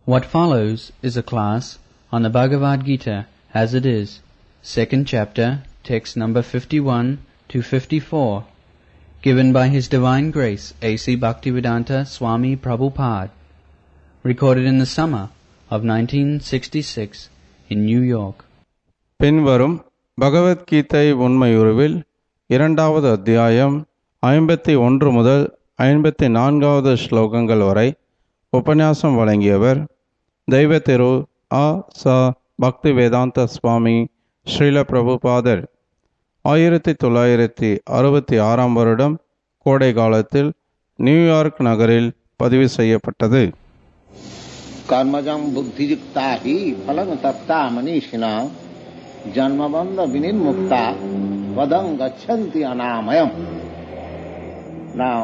What follows is a class on the Bhagavad Gita as it is, second chapter, text number 51 to 54, given by His Divine Grace A.C. Bhaktivedanta Swami Prabhupada, recorded in the summer of 1966 in New York. பின்வரும் பகவத்கீதை உண்மையுருவில் இரண்டாவது அத்தியாயம் 51 முதல் 54வது ஸ்லோகங்கள் வரை உபன்யாசம் வழங்கியவர் தெய்வ திரு ஆ ச பக்திவேதாந்த சுவாமி ஸ்ரீல பிரபுபாதர். 1966 வருடம் கோடை காலத்தில் நியூயார்க் நகரில் பதிவு செய்யப்பட்டது. கர்மஜம் புத்தியுக்தா ஹி பலம் தப்தா மனிஷினா ஜன்மபந்த வினிர்முக்தா வதம் கச்சந்தி அநாமயம். Now,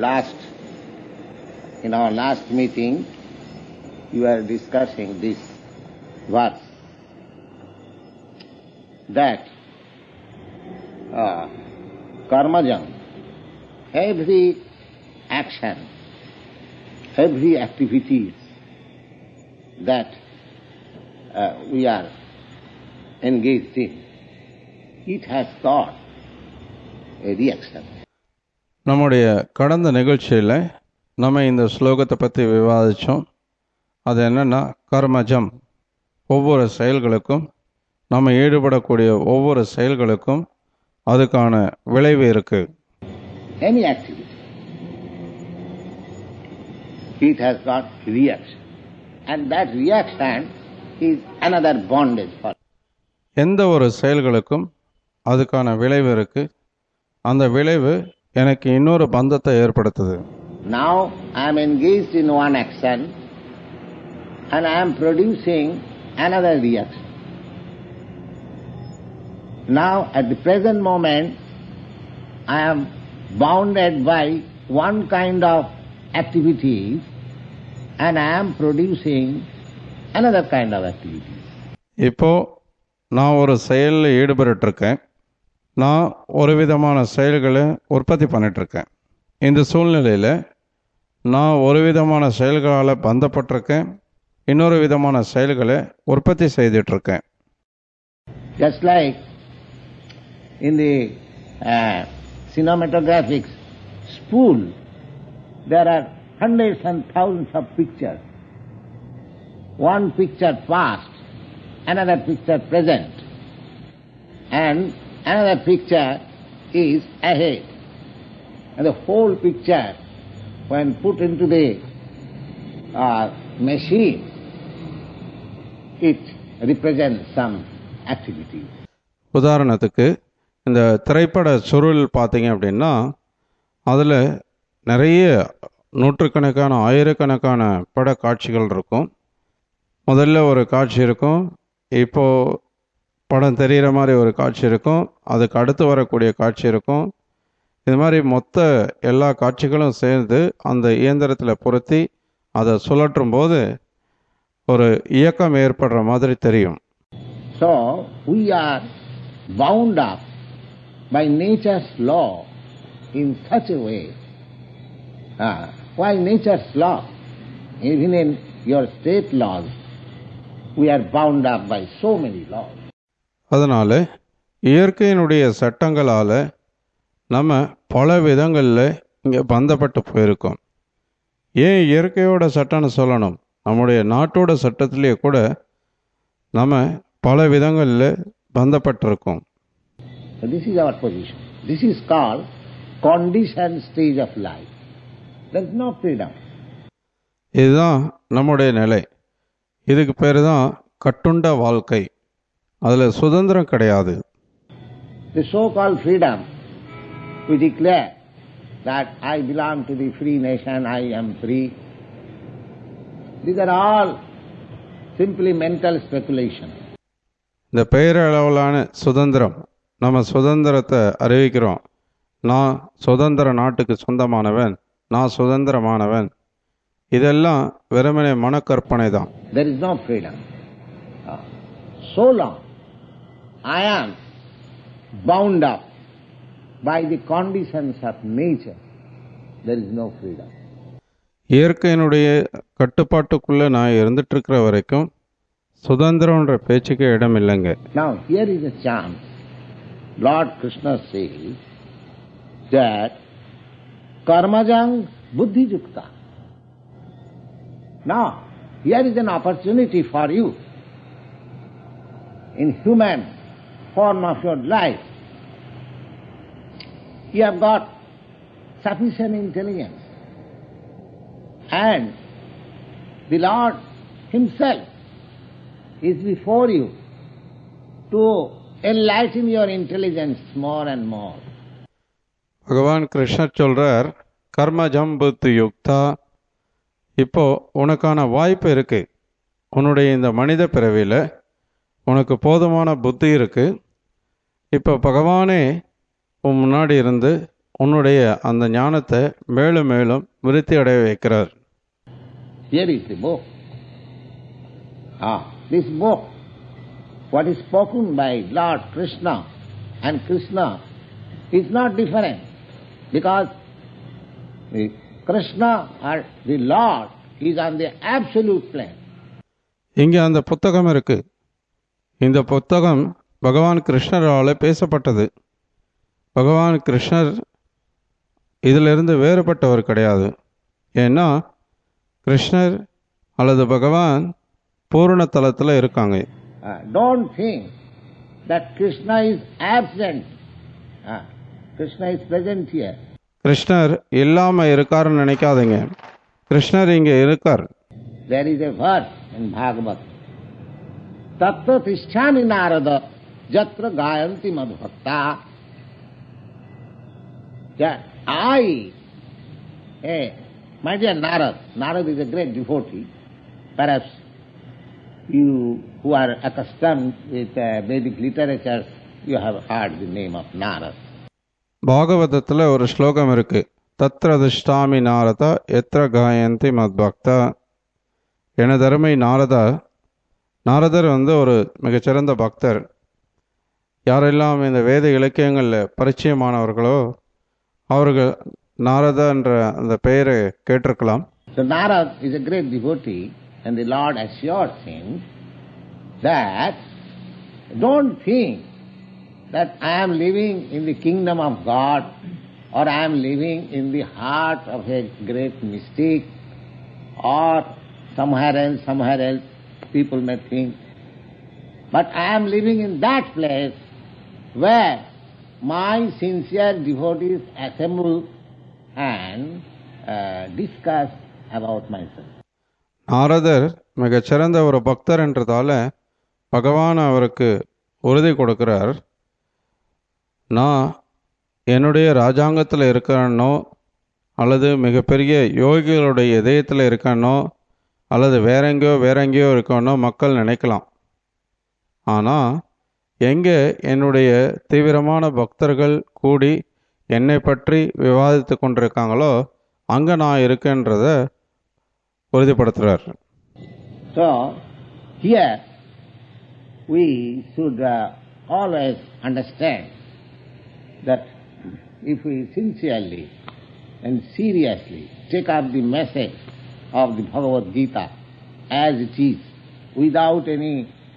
in our last meeting, you were discussing this verse, that karmajam, every action, every activities that we are engaged in, it has got a reaction. நம்முடைய கடந்த நிகழ்ச்சியில் நம்ம இந்த ஸ்லோகத்தை பற்றி விவாதித்தோம். அது என்னென்னா, கர்மஜம், ஒவ்வொரு செயல்களுக்கும், நம்ம ஈடுபடக்கூடிய ஒவ்வொரு செயல்களுக்கும் அதுக்கான விளைவு இருக்குது. Any activity, it has got reaction, and that reaction is another bondage for. எந்த ஒரு செயல்களுக்கும் அதுக்கான விளைவு இருக்குது. அந்த விளைவு எனக்கு இன்னொரு பந்தத்தை ஏற்படுத்துது. Now I am engaged in one action and I am producing another reaction. Now at the present moment I am bounded by one kind of activities and I am producing another kind of activities. இப்போ நான் ஒரு செயலில் ஈடுபட்டுருக்கேன். நான் ஒரு விதமான செயல்களை உற்பத்தி பண்ணிட்டுருக்கேன். இந்த சூழ்நிலையில் நான் ஒரு விதமான செயல்களால் பந்தப்பட்டிருக்கேன், இன்னொரு விதமான செயல்களை உற்பத்தி செய்துட்ருக்கேன். Just like in the cinematographic spool, there are hundreds and thousands of pictures. One picture past, another picture present, and another picture is ahead. And the whole picture, when put into the machine, it represents some activity. உதாரணத்துக்கு இந்த திரைப்பட சுருள் பார்த்தீங்க அப்படின்னா, அதில் நிறைய நூற்றுக்கணக்கான ஆயிரக்கணக்கான பட காட்சிகள் இருக்கும். முதல்ல ஒரு காட்சி இருக்கும், இப்போது படம் தெரிகிற மாதிரி ஒரு காட்சி இருக்கும், அதுக்கு அடுத்து வரக்கூடிய காட்சி இருக்கும். இது மாதிரி மொத்த எல்லா காட்சிகளும் சேர்ந்து அந்த இயந்திரத்தில் பொருத்தி அதை சுழற்றும் போது ஒரு இயக்கம் ஏற்படுற மாதிரி தெரியும். So we are bound up by nature's law in such a way. Why nature's law? Even in your state laws, we are bound up by so many laws. அதனால் இயற்கையினுடைய சட்டங்களால் நம்ம பல விதங்களில் இங்கே பந்தப்பட்டு போயிருக்கோம். ஏன் இயற்கையோட சட்டம்னு சொல்லணும், நம்முடைய நாட்டோட சட்டத்திலேயே கூட நம்ம பல விதங்களில் பந்தப்பட்டிருக்கோம். This is our position. This is called conditioned stage of life. There is no freedom. இதுதான் நம்முடைய நிலை. இதுக்கு பேர் தான் கட்டுண்ட வாழ்க்கை. அதில் சுதந்திரம் கிடையாது. The so-called freedom, we declare that I belong to the free nation, I am free. These are all simply mental speculation. இந்த பெயரளவிலான சுதந்திரம், நம்ம சுதந்திரத்தை அறிவிக்கிறோம். நான் சுதந்திர நாட்டுக்கு சொந்தமானவன், நான் சுதந்திரமானவன். இதெல்லாம் வெறுமனே மனக்கற்பனை தான். There is no freedom. So long I am bound up by the conditions of nature, there is no freedom. இயற்கையினுடைய கட்டுப்பாட்டுக்குள்ளே நான் இருந்துட்டு இருக்கிற வரைக்கும் சுதந்திரம்ன்ற பேச்சுக்கு இடம் இல்லைங்க. Now here is a chance. Lord Krishna says that karmajang buddhi yukta. Now here is an opportunity for you in human form of your life. You have got sufficient intelligence, and the Lord Himself is before you to enlighten your intelligence more and more. பகவான் கிருஷ்ணர் சொல்றார், கர்மஜம் புத்தி யுக்தா. இப்போ உனக்கான வாய்ப்பு இருக்கு. உன்னுடைய இந்த மனித பிறவியில் உனக்கு போதுமான புத்தி இருக்கு. இப்போ பகவானே உன் முன்னாடி இருந்து உன்னுடைய அந்த ஞானத்தை மேலும் மேலும் விருத்தி அடைய வைக்கிறார். Here is the book. This book, what is spoken by Lord Krishna and Krishna is not different, because the Krishna or the Lord is on the absolute plane. இங்கே அந்த புத்தகம் இருக்கு. இந்த புத்தகம் பகவான் கிருஷ்ணரால் பேசப்பட்டது. பகவான் கிருஷ்ணர் இதிலிருந்து வேறுபட்டவர் கிடையாது. ஏன்னா கிருஷ்ணர் அல்லது பகவான் பூர்ண தலத்தில் இருக்காங்க. Don't think that Krishna is absent. Krishna is present here. கிருஷ்ணர் இல்லாம இருக்காருன்னு நினைக்காதீங்க. கிருஷ்ணர் இங்கே இருக்கார். There is a verse in Bhagavad. Tattva tisthami narada jatra gayanti madhbhakta. My dear Narad is a great devotee. Perhaps you who are accustomed with Vedic literatures, you have heard the name of Narad. பாகவதத்தில் ஒரு ஸ்லோகம் இருக்கு. தத்ர திஷ்டாமி நாரதா எத்ர காயந்தி மத்பக்தா. எனதருமை நாரதா. நாரதர் ஒரு மிகச்சிறந்த பக்தர். யாரெல்லாம் இந்த வேத இலக்கியங்களில் பரிச்சயமானவர்களோ அவர்கள் நாரதா என்ற அந்த பெயரை கேட்டிருக்கலாம். So Narad is a great devotee, and the Lord assures him that don't think that I am living in the kingdom of God, or I am living in the heart of a great mystic, or somewhere else people may think. But I am living in that place where my sincere devotees assemble and discuss about myself. நாரதர் மிகச்சிறந்த ஒரு பக்தர் என்றதால பகவான் அவருக்கு உறுதி கொடுக்கிறார். நான் என்னுடைய ராஜாங்கத்தில் இருக்கிறனோ அல்லது மிகப்பெரிய யோகிகளுடைய இதயத்தில் இருக்கனோ அல்லது வேறெங்கேயோ இருக்கனோ மக்கள் நினைக்கலாம். ஆனால் எங்கே என்னுடைய தீவிரமான பக்தர்கள் கூடி என்னை பற்றி விவாதித்து கொண்டிருக்காங்களோ அங்கே நான் இருக்கேன்றதை உறுதிப்படுத்துகிறார். So here we should always understand that if we sincerely and seriously take up the message of the Bhagavad Gita as it is, without any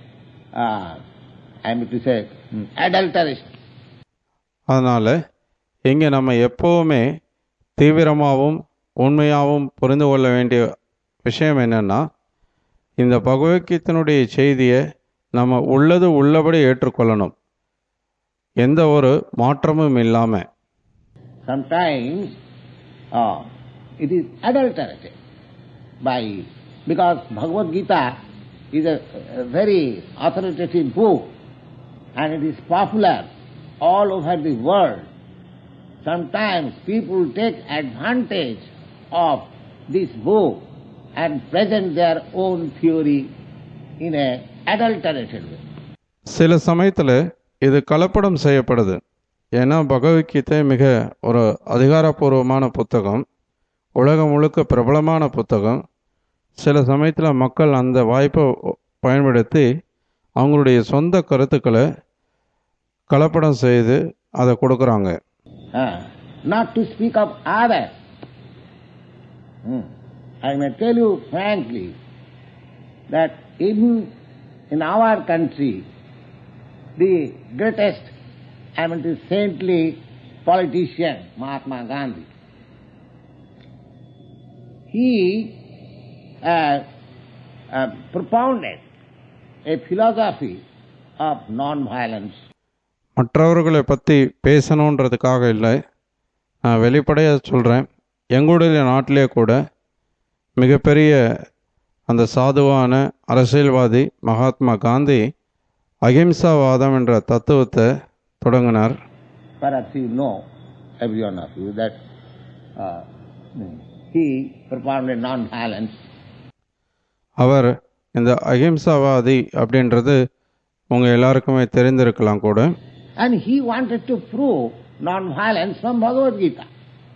I mean to say adulteration. அதனால் இங்கே நம்ம எப்போவுமே தீவிரமாகவும் உண்மையாகவும் புரிந்து கொள்ள வேண்டிய விஷயம் என்னென்னா, இந்த பகவத்கீதையினுடைய செய்தியை நம்ம உள்ளபடி ஏற்றுக்கொள்ளணும், எந்த ஒரு மாற்றமும் இல்லாமல். Sometimes it is adulterated because Bhagavad Gita is a very authoritative book and it is popular all over the world. Sometimes people take advantage of this book and present their own theory in a adulterated way. சில சமயத்தில் இது கலப்படம் செய்யப்படுது. ஏன்னா பகவத்கீதை மிக ஒரு அதிகாரப்பூர்வமான புத்தகம், உலகம் முழுக்க பிரபலமான புத்தகம். சில சமயத்தில் மக்கள் அந்த வாய்ப்பை பயன்படுத்தி அவங்களுடைய சொந்த கருத்துக்களை கலப்படம் செய்து அதை கொடுக்குறாங்க. Not to speak of others. I may tell you frankly that even in our country, the greatest, the saintly politician, Mahatma Gandhi, he propounded a philosophy of non-violence. மற்றவர்களை பற்றி பேசணுன்றதுக்காக இல்லை, நான் வெளிப்படையாக சொல்கிறேன். எங்களுடைய நாட்டிலே கூட மிகப்பெரிய அந்த சாதுவான அரசியல்வாதி மகாத்மா காந்தி அகிம்சாவாதம் என்ற தத்துவத்தை தொடங்கினார். Perhaps you know, every one of you, that he propounded non-violence. அவர் இந்த அகிம்சாவாதி அப்படின்றது உங்கள் எல்லாருக்குமே தெரிந்திருக்கலாம் கூட. And he wanted to prove non-violence from Bhagavad Gita.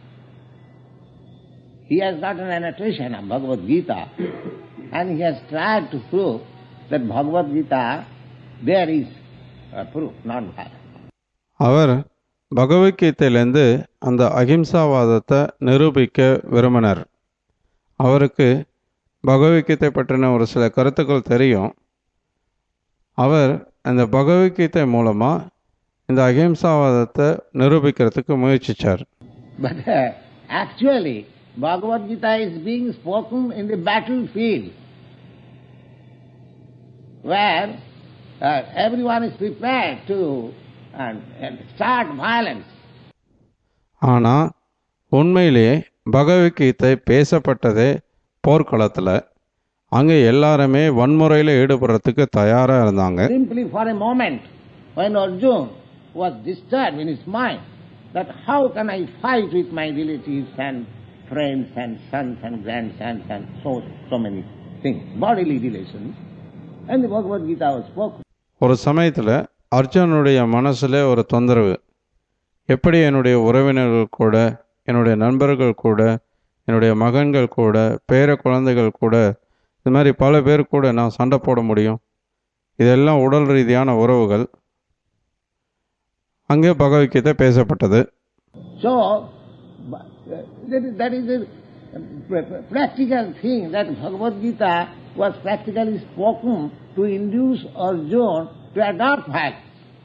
He has got an annotation of Bhagavad Gita and he has tried to prove that Bhagavad Gita, there is proof, non-violence. அவர் பகவத்கீதையிலேருந்து அந்த அகிம்சாவாதத்தை நிரூபிக்க விரும்பினார். அவருக்கு பகவத்கீதை பற்றின ஒரு சில கருத்துக்கள் தெரியும். அவர் அந்த பகவத்கீதை மூலமாக இந்த அகிம்சாவாதத்தை நிரூபிக்கிறதுக்கு முயற்சித்தார். But actually Bhagavad Gita is being spoken in the battlefield where everyone is prepared to start violence. ஆனால் உண்மையிலேயே பகவத்கீதை பேசப்பட்டதே போர்க்களத்தில். அங்கே எல்லாருமே வன்முறையில் ஈடுபடுறதுக்கு தயாராக இருந்தாங்க. Simply for a moment when Arjuna was disturbed in his mind that how can I fight with my relatives and friends and sons and grandsons and so many things, bodily relations, and the Bhagavad Gita was spoken. ஒரு சமயத்தில் அர்ஜுனுடைய மனசில் ஒரு தொந்தரவு, எப்படி என்னுடைய உறவினர்கள் கூட, என்னுடைய நண்பர்கள் கூட, என்னுடைய மகன்கள் கூட, பேர குழந்தைகள் கூட, இது மாதிரி பல பேர் கூட நான் சண்டை போட முடியும்? இதெல்லாம் உடல் ரீதியான உறவுகள். அங்கே பகவத்கீதை பேசப்பட்டது. So that is a practical thing, that Bhagavad Gita was practically spoken to induce Arjuna to adopt violence.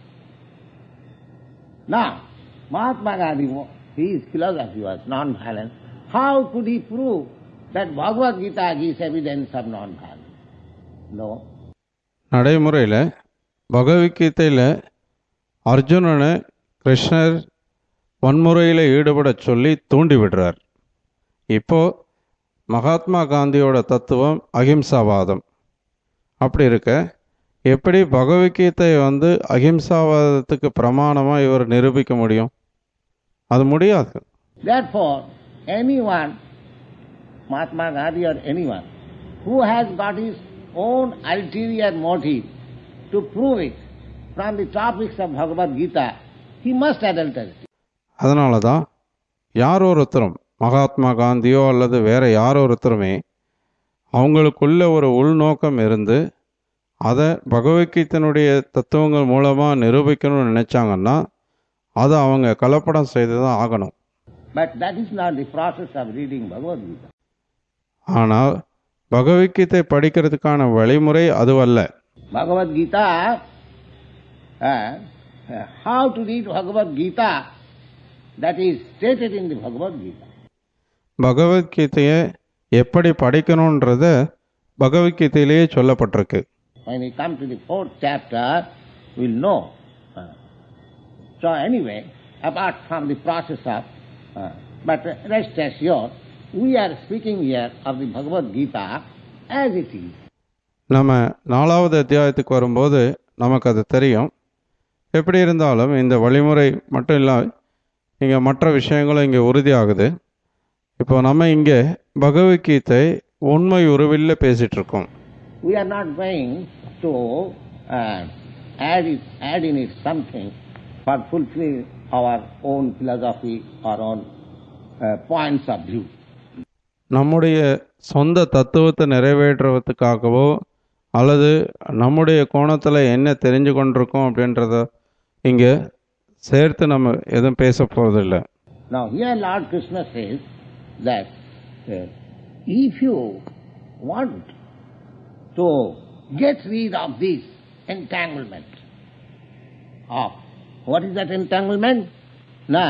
Now, Mahatma Gandhi, his philosophy was non-violence. How could he prove that Bhagavad Gita gives evidence of non-violence? No. நடைமுறையில் பகவத்கீதையில் அர்ஜுனனை கிருஷ்ணர் வன்முறையில் ஈடுபட சொல்லி தூண்டி விடுறார். இப்போது மகாத்மா காந்தியோட தத்துவம் அகிம்சாவாதம். அப்படி இருக்க எப்படி பகவத்கீதை அகிம்சாவாதத்துக்கு பிரமாணமாக இவர் நிரூபிக்க முடியும்? அது முடியாது. Therefore, anyone, Mahatma Gandhi or anyone, who has got his own ulterior motive to prove it from the topics of Bhagavad Gita, he must adulterate. அதனால தான் யார் ஒருத்தரும், மகாத்மா காந்தியோ அல்லது வேற யார் ஒருத்தருமே, அவங்களுக்குள்ள ஒரு உள்நோக்கம் இருந்து அதை பகவத்கீதையினுடைய தத்துவங்கள் மூலமாக நிரூபிக்கணும்னு நினைச்சாங்கன்னா அதை அவங்க கலப்படம் செய்து தான் ஆகணும். But that is not the process of reading Bhagavad Gita. ஆனால் பகவத்கீதை படிக்கிறதுக்கான வழிமுறை அதுவல்ல. Bhagavad Gita, how to read Bhagavad Gita, that is stated in the Bhagavad Gita. பகவத்கீதையை எப்படி படிக்கணுன்றத பகவத்கீதையிலேயே சொல்லப்பட்டிருக்கு. When we come to the 4th chapter, we'll know. So anyway, apart from the process of, but rest assured, we are speaking here of the Bhagavad Gita as it is. நம்ம 4வது அத்தியாயத்துக்கு வரும்போது நமக்கு அது தெரியும். எப்படி இருந்தாலும் இந்த வழிமுறை மட்டும் இல்லாமல் இங்கே மற்ற விஷயங்களும் இங்கே உறுதியாகுது. இப்போ நம்ம இங்கே பகவத்கீதை உண்மை உருவில் பேசிகிட்டு இருக்கோம். We are not going to add in it something for fulfilling our own philosophy or own points of view. நம்முடைய சொந்த தத்துவத்தை நிறைவேற்றுவதற்காகவோ அல்லது நம்முடைய கோணத்தில் என்ன தெரிஞ்சு கொண்டிருக்கோம் அப்படின்றத இங்கே சேர்த்து நம்ம எதுவும் பேச போவதில்லை. Now here Lord Krishna says that if you want to get rid of this entanglement of, what is that entanglement? Now,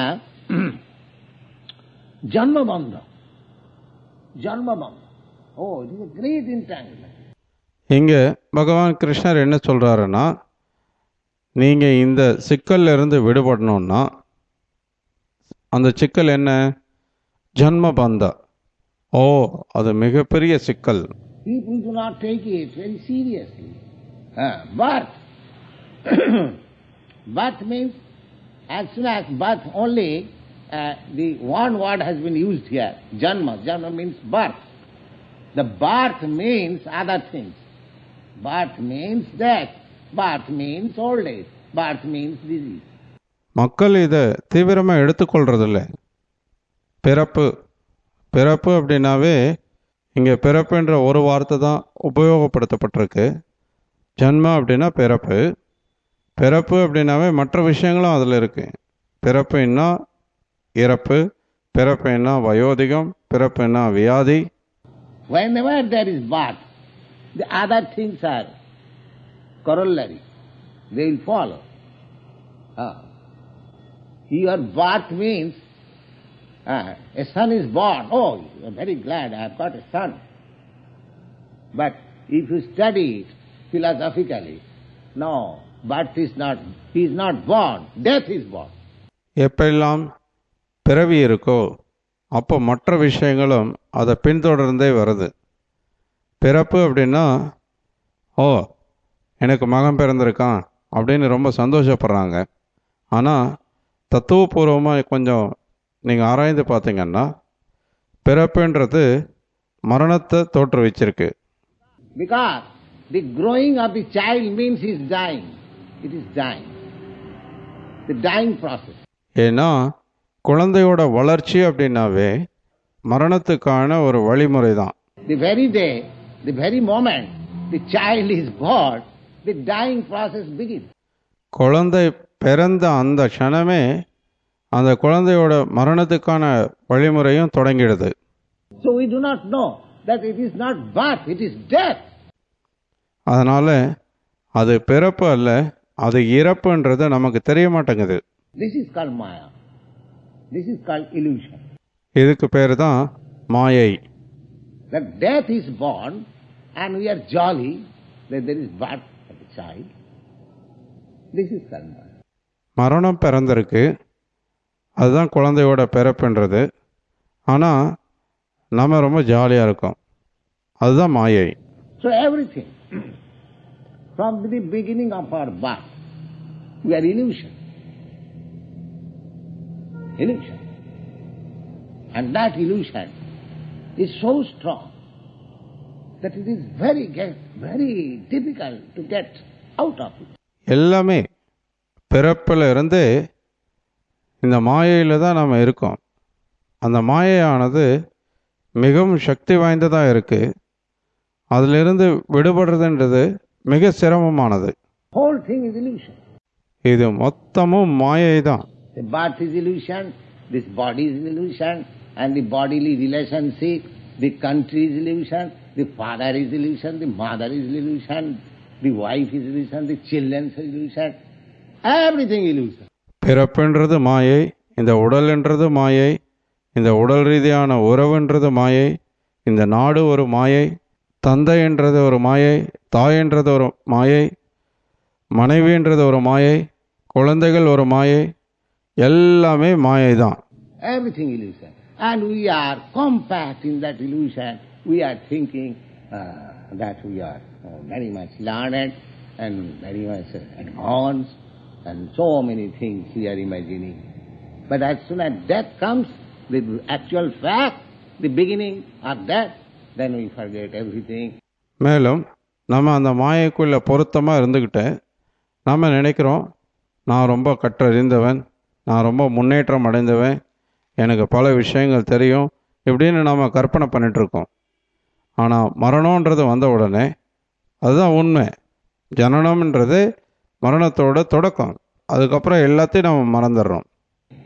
Janma Bandha. Janma Bandha. Oh, it is a great entanglement. இங்கே பகவான் கிருஷ்ணர் என்ன சொல்கிறாருன்னா, நீங்கள் இந்த சிக்கல்ல இருந்து விடுபடணும்னா, அந்த சிக்கல் என்ன? ஜன்ம பந்தா. ஓ, அது மிகப்பெரிய சிக்கல். People do not take it very seriously. Birth. Birth means, as soon as birth only, the one word has been used here, Janma. Janma means birth. The birth means other things. Birth means death. Birth means old age. Birth means disease. மக்கள் இதை தீவிரமாக எடுத்துக்கொள்றதில்ல. பிறப்பு பிறப்பு அப்படின்னாவே இங்கே பிறப்புன்ற ஒரு வார்த்தை தான் உபயோகப்படுத்தப்பட்டிருக்கு. ஜன்மா அப்படின்னா பிறப்பு. பிறப்பு அப்படின்னாவே மற்ற விஷயங்களும் அதில் இருக்குது. பிறப்புன்னா இறப்பு, பிறப்புன்னா வயோதிகம், பிறப்புன்னா வியாதி. Whenever there is birth, the other things are corollary. They will follow. Your birth means a son is born. Oh, you are very glad I have got a son. But if you study it philosophically, no, birth is not, he is not born, death is born. எப்பெல்லாம் பிறவி இருக்கோ அப்போ மற்ற விஷயங்களும் அதை பின்தொடர்ந்தே வருது. பிறப்பு அப்படின்னா, ஓ எனக்கு மகன் பிறந்திருக்கான் அப்படின்னு ரொம்ப சந்தோஷப்படுறாங்க. ஆனால் தத்துவபூர்வமாக கொஞ்சம் நீங்கள் ஆராய்ந்து பார்த்தீங்கன்னா, பிறப்புன்றது மரணத்தை தோற்றுவிச்சிருக்கு. Because the growing of the child means he is dying. It is dying. The dying process. ஏன்னா குழந்தையோட வளர்ச்சி அப்படின்னாவே மரணத்துக்கான ஒரு வழிமுறை தான். The very day, the very moment the child is born, the dying process begins. குழந்தை பிறந்த அந்த க்ஷணமே அந்த குழந்தையோட மரணத்துக்கான வழிமுறையும் தொடங்கிடுது. So we do not know that it is not birth, it is death. அதனால அது பிறப்பு அல்ல, அது இறப்புன்றது நமக்கு தெரிய மாட்டேங்குது. This is called Maya. This is called illusion. இதுக்கு பேர் தான் மாயை. That death is born and we are jolly that there is birth of a child. This is called Maya. மரணம் பிறந்திருக்கு, அதுதான் குழந்தையோட பிறப்புன்றது. ஆனால் நம்ம ரொம்ப ஜாலியாக இருக்கோம், அதுதான் மாயை. So everything from the beginning of our birth, we are illusion. Illusion. And that illusion is so strong that it is very difficult to get out of it. எல்லாமே பிறப்பில் இருந்து இந்த மாயையில் தான் நம்ம இருக்கோம். அந்த மாயையானது மிகவும் சக்தி வாய்ந்ததாக இருக்குது. அதிலிருந்து விடுபடுறதுன்றது மிக சிரமமானது. Whole thing is illusion. இது மொத்தமும் மாயை தான். The birth is illusion, this body is illusion, and the bodily relationship, the country is illusion, the father is illusion, the mother is illusion, the wife is illusion, the children is illusion, everything illusion. பிறப்புன்றது மாயை, இந்த உடல்ன்றது மாயை, இந்த உடல் ரீதியான உறவுன்றது மாயை, இந்த நாடு ஒரு மாயை, தந்தைன்றது ஒரு மாயை, தாயன்றது ஒரு மாயை, மனைவின்றது ஒரு மாயை, குழந்தைகள் ஒரு மாயை, எல்லாமே மாயை தான். Everything illusion. And we are compact in that illusion. We are thinking that we are very much learned and very much advanced and so many things we are imagining. But as soon as death comes, the actual fact, the beginning of death, then we forget everything. மேலும் நம்ம அந்த மாயைக்குள்ள பொருத்தமாக இருந்துக்கிட்டு நம்ம நினைக்கிறோம், நான் ரொம்ப கற்றறிந்தவன், நான் ரொம்ப முன்னேற்றம் அடைந்தவன், எனக்கு பல விஷயங்கள் தெரியும், இப்படின்னு நம்ம கற்பனை பண்ணிகிட்ருக்கோம். ஆனால் மரணம்ன்றது வந்த உடனே அதுதான் உண்மை. ஜனனம்ன்றது மரணத்தோட தொடக்கம். அதுக்கப்புறம் எல்லாத்தையும் நம்ம மறந்துடுறோம்.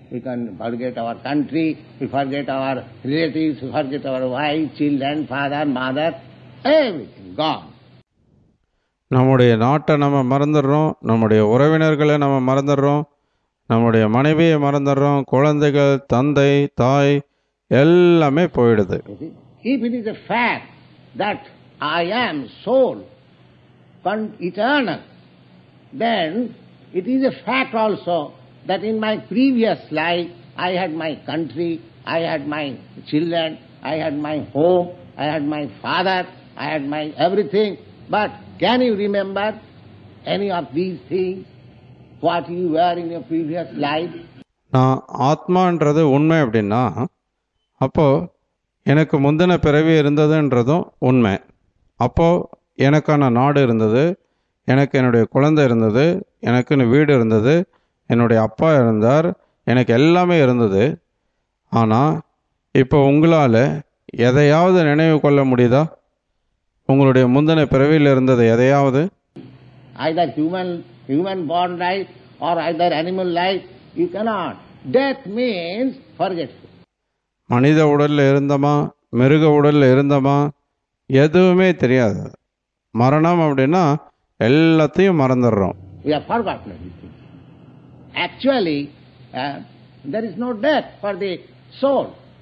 we can forget our country, we forget our relatives, we forget our wife, children, father, mother, everything gone. நம்முடைய நாட்டை நம்ம மறந்துடுறோம், நம்முடைய உறவினர்களை நம்ம மறந்துடுறோம், நம்முடைய மனைவியை மறந்துடுறோம், குழந்தைகள், தந்தை, தாய் எல்லாமே போயிடுது. If it is a fact that I am soul, eternal, then it is a fact also that in my previous life I had my country, I had my children, I had my home, I had my father, I had my everything. But can you remember any of these things, what you were in your previous life? நான் ஆத்மான்றது உண்மை அப்படின்னா அப்போது எனக்கு முந்தின பிறவி இருந்ததுன்றதும் உண்மை. அப்போது எனக்கான நாடு இருந்தது, எனக்கு என்னுடைய குழந்தை இருந்தது, எனக்குன்னு வீடு இருந்தது, என்னுடைய அப்பா இருந்தார், எனக்கு எல்லாமே இருந்தது. ஆனால் இப்போ உங்களால் எதையாவது நினைவு கொள்ள முடியுதா? உங்களுடைய முந்தின பிறவியில் இருந்தது எதையாவது? Either human born life or either animal life, you cannot. Death means forgetful. மனித உடலில் இருந்தோமா, மிருக உடலில் இருந்தோமா, எதுவுமே தெரியாது. மரணம் அப்படின்னா எல்லாத்தையும் மறந்துடுறோம். We have forgotten everything. Actually, there is no death for the soul.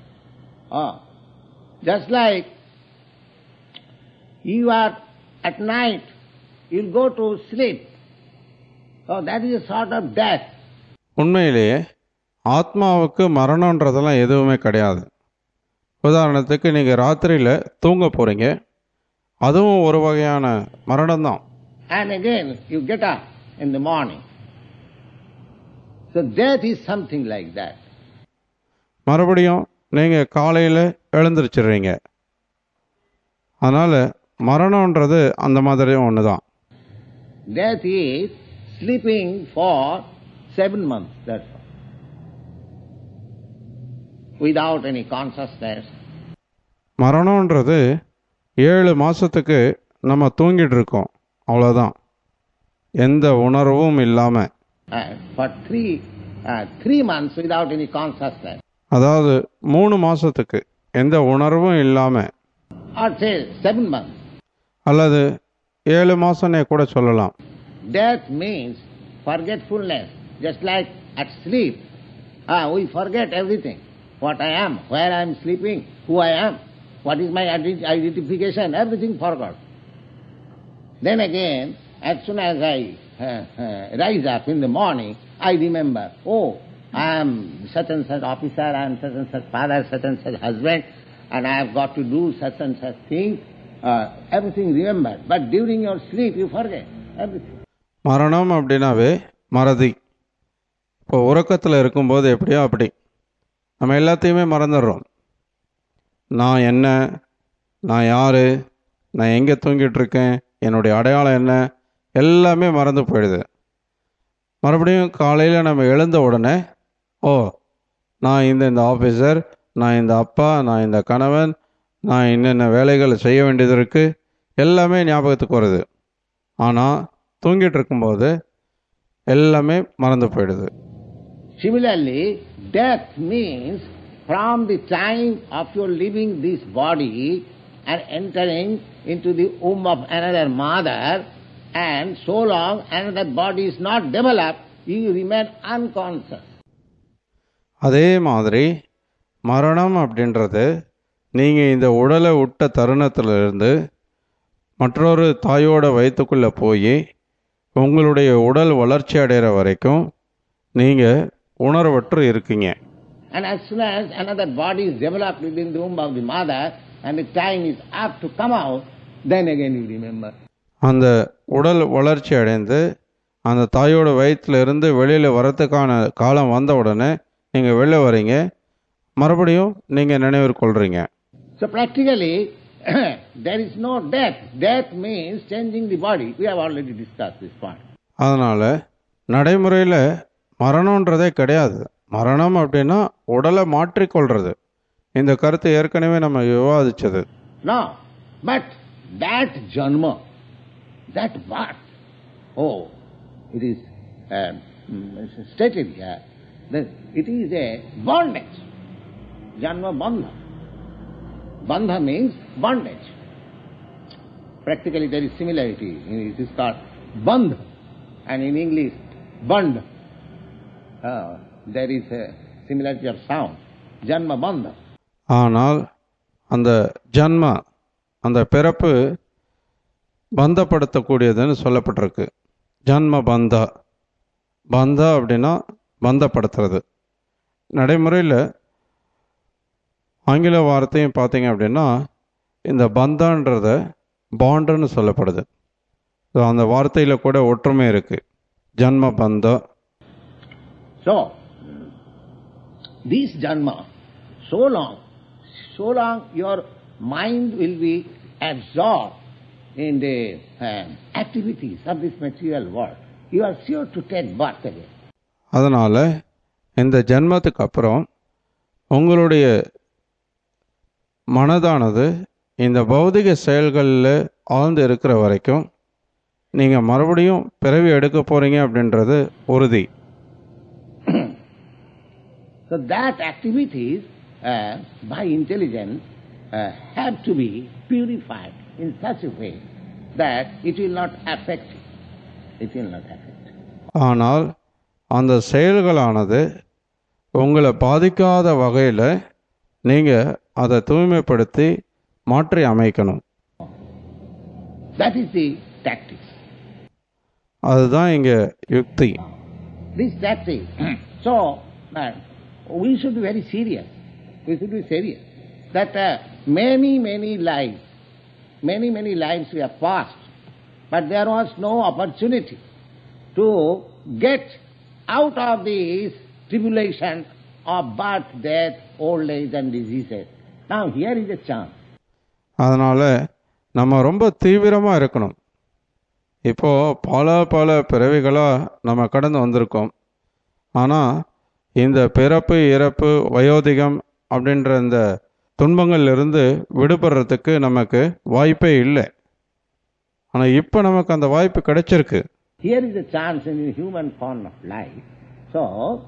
Just like you are at night, you'll go to sleep. That is a sort of death. உண்மையிலேயே ஆத்மாவுக்கு மரணன்றதெல்லாம் எதுவுமே கிடையாது. உதாரணத்துக்கு நீங்கள் ராத்திரியில் தூங்க போகிறீங்க, அதுவும் ஒரு வகையான மரணம் தான். And again you get up in the morning. So death is something like that. மறுபடியும் நீங்கள் காலையில் எழுந்திருச்சிடுறீங்க. அதனால் மரணன்றது அந்த மாதிரியும் ஒன்று தான். Death is sleeping for 7 months, that's all. Without any consciousness. மரணன்றது 7 மாதத்துக்கு நம்ம தூங்கிட்டு இருக்கோம், அவ்வளோதான், எந்த உணர்வும் இல்லாமல். For 3 months without any consciousness. அதாவது 3 மாதத்துக்கு எந்த உணர்வும் இல்லாமல். Or say 7 months. அல்லது 7 மாதம்னே கூட சொல்லலாம். Death means forgetfulness. Just like at sleep, we forget everything. What I am, where I am sleeping, who I am, what is my identification, everything forgot. Then again, as soon as I rise up in the morning, I remember, oh, I am such and such officer, I am such and such father, such and such husband, and I have got to do such and such things. Everything remembered. But during your sleep, you forget everything. மரணம் அப்படின்னாவே மறதி. இப்போ உறக்கத்தில் இருக்கும்போது எப்படியோ அப்படி நம்ம எல்லாத்தையுமே மறந்துடுறோம். நான் என்ன, நான் யார், நான் எங்கே தூங்கிட்டுருக்கேன், என்னுடைய அடையாளம் என்ன, எல்லாமே மறந்து போயிடுது. மறுபடியும் காலையில் நம்ம எழுந்த உடனே, ஓ, நான் இந்த ஆஃபீஸர், நான் இந்த அப்பா, நான் இந்த கணவன், நான் என்னென்ன வேலைகளை செய்ய வேண்டியது இருக்குது, எல்லாமே ஞாபகத்துக்கு வருது. ஆனால் தூங்கிட்டு இருக்கும்போது எல்லாமே மறந்து போயிடுது. Similarly, death means from the time of your leaving this body and entering into the womb of another mother, and so long another body is not developed, you remain unconscious. அதே மாதிரி மரணம் அப்படின்றது நீங்கள் இந்த உடலை விட்ட தருணத்திலிருந்து மற்றொரு தாயோட வயிற்றுக்குள்ளே போய் உங்களுடைய உடல் வளர்ச்சி அடைகிற வரைக்கும் நீங்கள் உணர்வற்று இருக்கீங்க. And as soon as another body is developed within the womb of the mother and the time is up to come out, then again you remember. அந்த உடல் வளர்ச்சி அடைந்து அந்த தாயோட வயிற்றுல இருந்து வெளியில் வரத்துக்கான காலம் வந்த உடனே நீங்கள் வெளில வரீங்க, மறுபடியும் நீங்கள் நினைவிற்கொள்கிறீங்க. So practically there is no death. Death means changing the body. We have already discussed this point. அதனால் நடைமுறையில் மரணன்றதே கிடையாது. மரணம் அப்படின்னா உடலை மாற்றிக்கொள்றது. இந்த கருத்தை ஏற்கனவே நம்ம விவாதிச்சது. No, but that janma, that birth, oh, it is stated here It is a bondage. Janma bandha. Bandha means bondage. Practically there is similarity. It is called bandha, and in English, band. There is a similarity of sound. Janma bandha. ஆனால் அந்த ஜன்ம அந்த பிறப்பு பந்தப்படுத்தக்கூடியதுன்னு சொல்லப்பட்டிருக்கு. ஜன்ம பந்தா. பந்தா அப்படின்னா பந்தப்படுத்துறது. நடைமுறையில் ஆங்கில வார்த்தையும் பார்த்தீங்க அப்படின்னா இந்த பந்தான்றத பாண்டுன்னு சொல்லப்படுது. அந்த வார்த்தையில் கூட ஒற்றுமை இருக்கு. ஜன்ம பந்தா. So, this janma, so long your mind will be absorbed in the activities of this material world, you are sure to take birth again. அதனால் இந்த ஜன்மத்துக்கு அப்புறம் உங்களுடைய மனதானது இந்த பௌதிக செயல்களில் ஆழ்ந்து இருக்கிற வரைக்கும் நீங்கள் மறுபடியும் பிறவி எடுக்க போகிறீங்க அப்படின்றது உறுதி. So that activities by intelligence have to be purified in such a way that it will not affect you. It will not affect you. ஆனால் அந்த செயல்களானது உங்களை பாதிக்காத வகையில் நீங்கள் அதை தூய்மைப்படுத்தி மாற்றி அமைக்கணும். That is the tactics. அதுதான் இங்கே யுக்தி. This tactics. So, we should be very serious. We should be serious. That many lives we have passed, but there was no opportunity to get out of this tribulation of birth, death, old age and diseases. Now here is a chance. அதனால் நம்ம ரொம்ப தீவிரமாக இருக்கணும். இப்போது பல பிறவிகளாக நம்ம கடந்து வந்திருக்கோம். ஆனால் இந்த பிறப்பு இறப்பு வயோதிகம் அப்படின்ற இந்த துன்பங்கள்லேருந்து விடுபடுறதுக்கு நமக்கு வாய்ப்பே இல்லை. ஆனால் இப்போ நமக்கு அந்த வாய்ப்பு கிடைச்சிருக்கு. Here is a chance in the human form of life. So,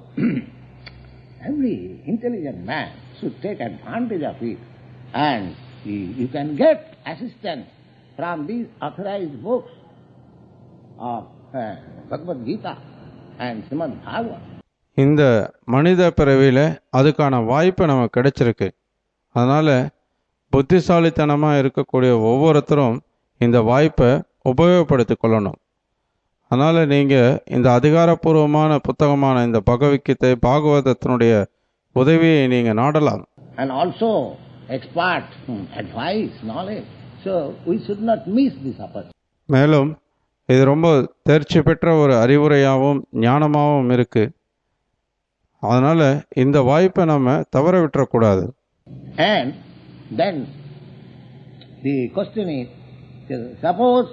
every intelligent man should take advantage of it. And you can get assistance from these authorized books of Bhagavad Gita and Srimad Bhagavatam. இந்த மனித பிறவியில் அதுக்கான வாய்ப்பு நமக்கு கிடைச்சிருக்கு. அதனால் புத்திசாலித்தனமாக இருக்கக்கூடிய ஒவ்வொருத்தரும் இந்த வாய்ப்பை உபயோகப்படுத்தி கொள்ளணும். அதனால் நீங்கள் இந்த அதிகாரப்பூர்வமான புத்தகமான இந்த பகவத்கீதை பாகவதத்தினுடைய உதவியை நீங்கள் நாடலாம். And also expert advice, knowledge. So we should not miss this opportunity. மேலும் இது ரொம்ப தேர்ச்சி பெற்ற ஒரு அறிவுரையாகவும் ஞானமாகவும் இருக்குது. அதனால் இந்த வாய்ப்பை நம்ம தவற விட்டுறக்கூடாது. And then the question is, suppose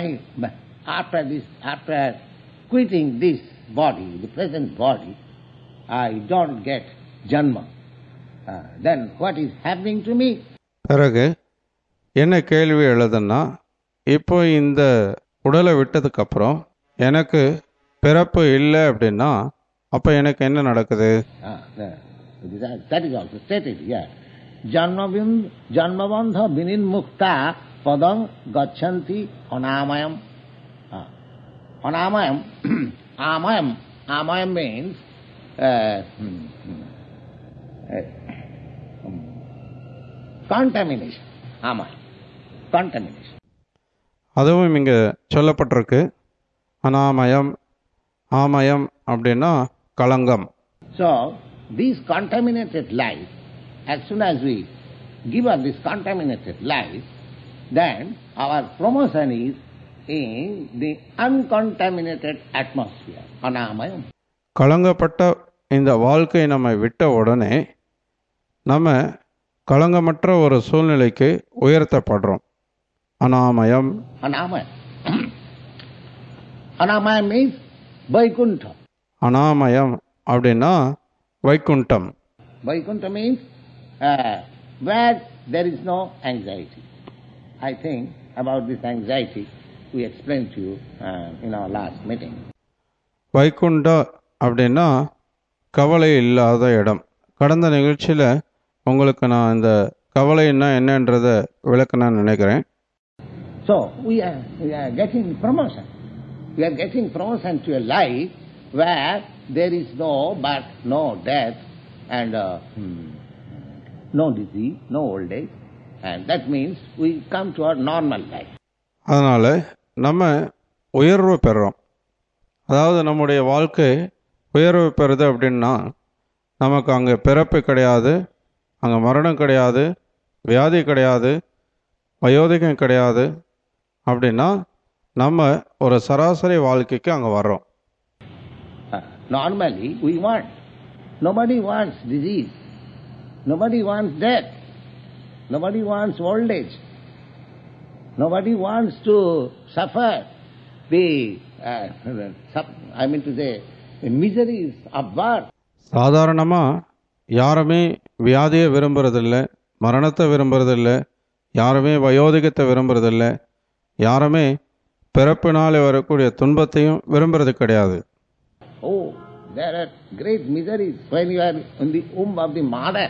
after quitting this body, the present body, I don't get janma, then what is happening to me? பிறகு என்ன கேள்வி எழுதுன்னா, இப்போ இந்த உடலை விட்டதுக்கப்புறம் எனக்கு பிறப்பு இல்லை அப்படின்னா அப்போ எனக்கு என்ன நடக்குது? That is also stated here. Janmabandha vininmukta padam gachanti anamayam. Anamayam. Amayam means contamination. Amayam. Contamination. அதுவும் இங்கே சொல்லப்பட்டிருக்கு. அனாமயம் ஆமயம் அப்படின்னா களங்கம். So, this contaminated life, as soon as we give up this contaminated life, then our promotion is in the uncontaminated atmosphere, anamayam. களங்கப்பட்ட இந்த வாழ்க்கை நம்ம விட்ட உடனே நம்ம களங்கமற்ற ஒரு சூழ்நிலைக்கு உயர்த்தப்படுறோம். அனாமயம். Anamayam. Anamayam means Vaikuntha. அனாமயம் அப்படின்னா Vaikuntham. Vaikuntha means where there is no anxiety. I think about this anxiety we explained to you in our last meeting. Vaikunta அப்படின்னா கவலை இல்லாத இடம். கடந்த நிகழ்ச்சியில் உங்களுக்கு நான் இந்த கவலைன்னா என்னன்றதை விளக்க நான் நினைக்கிறேன். So we are getting promotion. We are getting promotion to a life where there is no birth, no death, and no disease, no old age, and that means we come to our normal life. அதனால் நம்ம உயர்வு பெறுறோம். அதாவது நம்முடைய வாழ்க்கை உயர்வு பெறுது அப்படின்னா நமக்கு அங்கே பிறப்பு கிடையாது, அங்கே மரணம் கிடையாது, வியாதி கிடையாது, வயோதிகம் கிடையாது. அப்படின்னா நம்ம ஒரு சராசரி வாழ்க்கைக்கு அங்கே வர்றோம். Normally we want. Nobody wants disease. Nobody wants death. Nobody wants old age. Nobody wants to suffer the miseries of birth. சாதாரணமாக யாருமே வியாதியை விரும்புறதில்லை, மரணத்தை விரும்புறதில்லை, யாருமே வயோதிகத்தை விரும்புறதில்லை, யாருமே பிறப்பினாலே வரக்கூடிய துன்பத்தையும் விரும்புறது கிடையாது. Oh, there are great miseries when you are in the womb of the mother,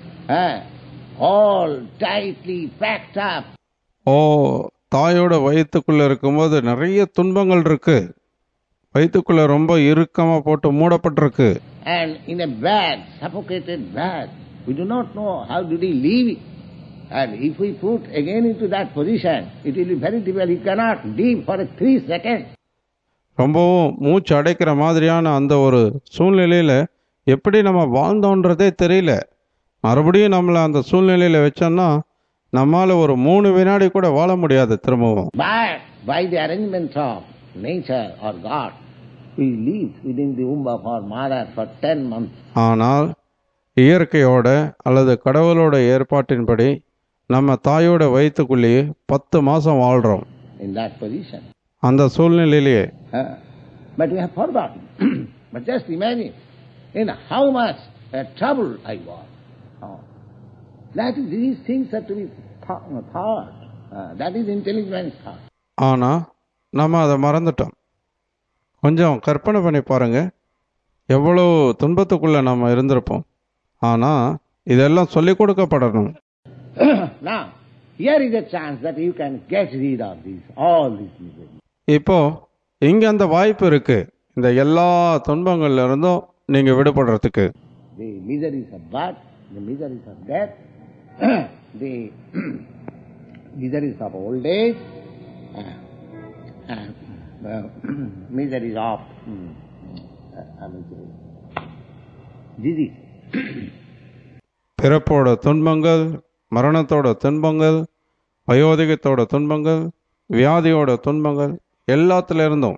all tightly packed up. தாயோட வயிற்றுக்குள்ளே இருக்கும்போது நிறைய துன்பங்கள் இருக்கு. வயிற்றுக்குள்ளே ரொம்ப இறுக்கமாக போட்டு மூடப்பட்டிருக்கு. And in a bag, suffocated bag, we do not know how did he leave it. And if we put again into that position, it will be very difficult. You cannot live for 3 seconds. ரொம்பவும் மூச்சு அடைக்கிற மாதிரியான அந்த ஒரு சூழ்நிலையில் எப்படி நம்ம வாழ்ந்தோன்றதே தெரியல. மறுபடியும் நம்மளை அந்த சூழ்நிலையில் வச்சோன்னா நம்மால் ஒரு 3 வினாடி கூட வாழ முடியாது திரும்பவும். But by the arrangement of nature or God, we live within the womb of our mother for 10 months. ஆனால் இயற்கையோட அல்லது கடவுளோட ஏற்பாட்டின்படி நம்ம தாயோட வயிற்றுக்குள்ளேயே 10 மாதம் வாழ்கிறோம். In that position. அந்த சூழ்நிலையிலேயே. But we have forgotten. But just imagine in how much trouble I was. That is, these things are to be thought. That is intelligent thought. ஆனால் நம்ம அதை மறந்துட்டோம். கொஞ்சம் கற்பனை பண்ணி பாருங்க, எவ்வளோ துன்பத்துக்குள்ளே நம்ம இருந்திருப்போம். ஆனால் இதெல்லாம் சொல்லிக் கொடுக்கப்படணும். Now, here is a chance that you can get rid of all these miseries. இப்போ இங்கே அந்த வாய்ப்பு இருக்கு, இந்த எல்லா துன்பங்கள்ல இருந்தும் நீங்க விடுபடுறதுக்கு. The miseries of birth, the miseries of death, the miseries of old age, miseries of disease. பிறப்போட துன்பங்கள், மரணத்தோட துன்பங்கள், வயோதிகத்தோட துன்பங்கள், வியாதியோட துன்பங்கள் எல்லாத்துல இருந்தும்.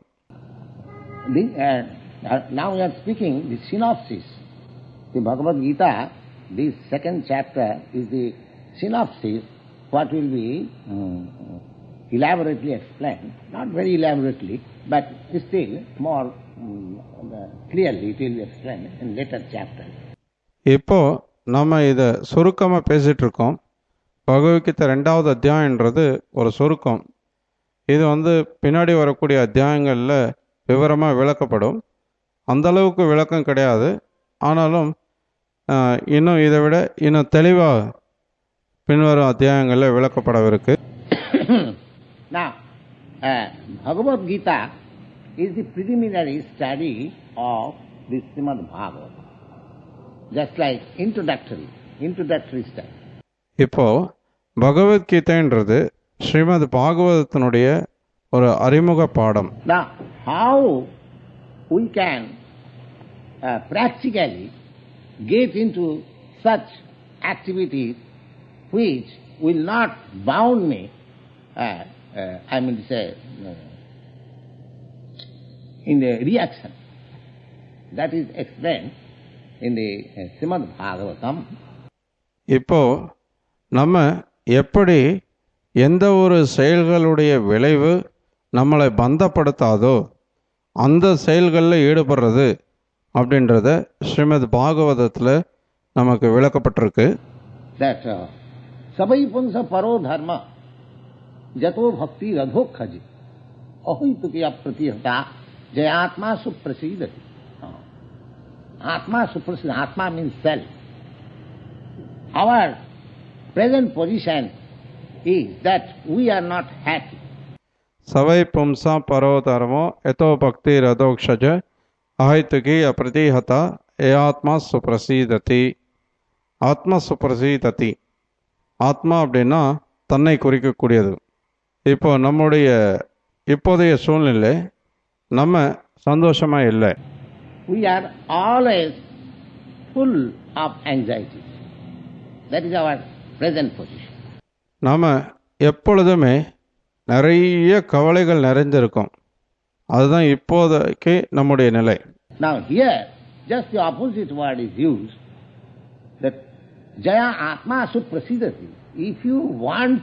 Now we are speaking the synopsis. The Bhagavad Gita, this 2nd chapter is the synopsis, what will be elaborately explained. Not very elaborately, but still more clearly it will be explained in later chapters. இப்போ நம்ம இதை சுருக்கமாக பேசிட்டு இருக்கோம். பகவத்கீதை 2வது அத்தியாயன்றது ஒரு சுருக்கம். இது பின்னாடி வரக்கூடிய அத்தியாயங்களில் விவரமாக விளக்கப்படும். அந்தளவுக்கு விளக்கம் கிடையாது, ஆனாலும் இன்னும் இதை விட இன்னும் தெளிவாக பின்வரும் அத்தியாயங்களில் விளக்கப்படவிருக்கு. Now, Bhagavad Gita is the preliminary study of the Srimad Bhagavatam. Just like introductory study. இப்போ பகவத்கீதைன்றது ஸ்ரீமத் பாகவதத்தினுடைய ஒரு அறிமுக பாடம். Now, how we can practically get into such activities which will not bound me, I mean to say, in the reaction. That is explained in the Srimad Bhagavatam. இப்போ நம்ம எப்படி எந்த ஒரு செயல்களுடைய விளைவு நம்மளை பந்தப்படுத்தாதோ அந்த செயல்களில் ஈடுபடுறது அப்படின்றத ஸ்ரீமத் பாகவதத்தில் நமக்கு விளக்கப்பட்டிருக்கு. That sabai punsa paro dharma jato bhakti radho khaji ahoituki apratihata jayatma suprasidati. Atma suprasiddha. Atma means self. Our present position is that we are not happy. சவை பும்சா பரோ தர்மோ எதோ பக்தி ரதோக்ஷஜ அஹைத்துகி அப்ரதிஹதா ஏ ஆத்மா சுப்ரசீததி. ஆத்மா சுப்ரசீததி. ஆத்மா அப்படின்னா தன்னை குறிக்கக்கூடியது. இப்போ நம்முடைய இப்போதைய சூழ்நிலை நம்ம சந்தோஷமா இல்லை. We are always full of anxiety. That is our present position. நாம் எப்பொழுதுமே நிறைய கவலைகள் நிறைந்திருக்கோம். அதுதான் இப்போதைக்கு நம்முடைய நிலை. Now here, just the opposite word is used, that Jaya Atma Suprasidati. If you want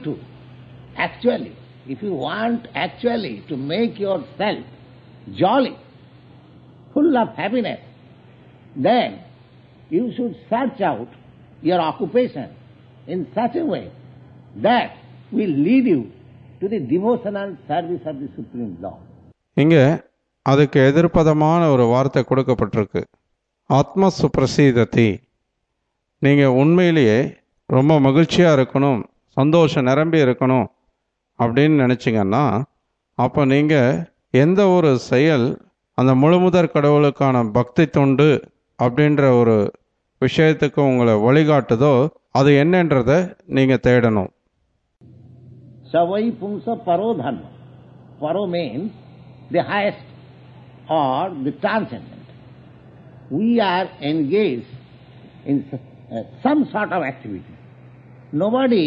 actually to make yourself jolly, full of happiness, then you should search out your occupation in such a way that will lead you to the devotional service of the Supreme Lord. இங்கே அதுக்கு எதிர்ப்பதமான ஒரு வார்த்தை கொடுக்கப்பட்டிருக்கு. ஆத்ம சுப்ரசீததி. நீங்கள் உண்மையிலேயே ரொம்ப மகிழ்ச்சியாக இருக்கணும், சந்தோஷம் நிரம்பி இருக்கணும் அப்படின்னு நினச்சிங்கன்னா, அப்போ நீங்கள் எந்த ஒரு செயல் அந்த முழுமுதற் கடவுளுக்கான பக்தி தொண்டு அப்படின்ற ஒரு விஷயத்துக்கு உங்களை வழிகாட்டுதோ அது என்னன்றதை நீங்கள் தேடணும். Savai pumsa paro dharma. Paro means the highest or the transcendent. We are engaged in some sort of activity. Nobody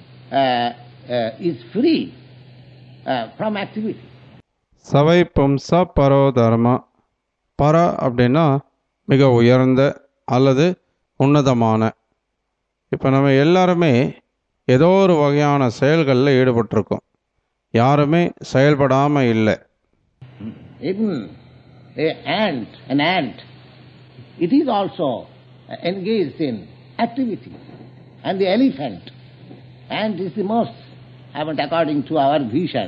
is free from activity. சவை பும்சா பரோ தர்மா. பர அப்படின்னா மிக உயர்ந்த அல்லது உன்னதமான. இப்போ நம்ம எல்லாருமே ஏதோ ஒரு வகையான செயல்களில் ஈடுபட்டிருக்கோம். யாருமே செயல்படாமல் இல்லை. Even an ant, it is also engaged in activity. And the elephant, ant is the most, according to our vision,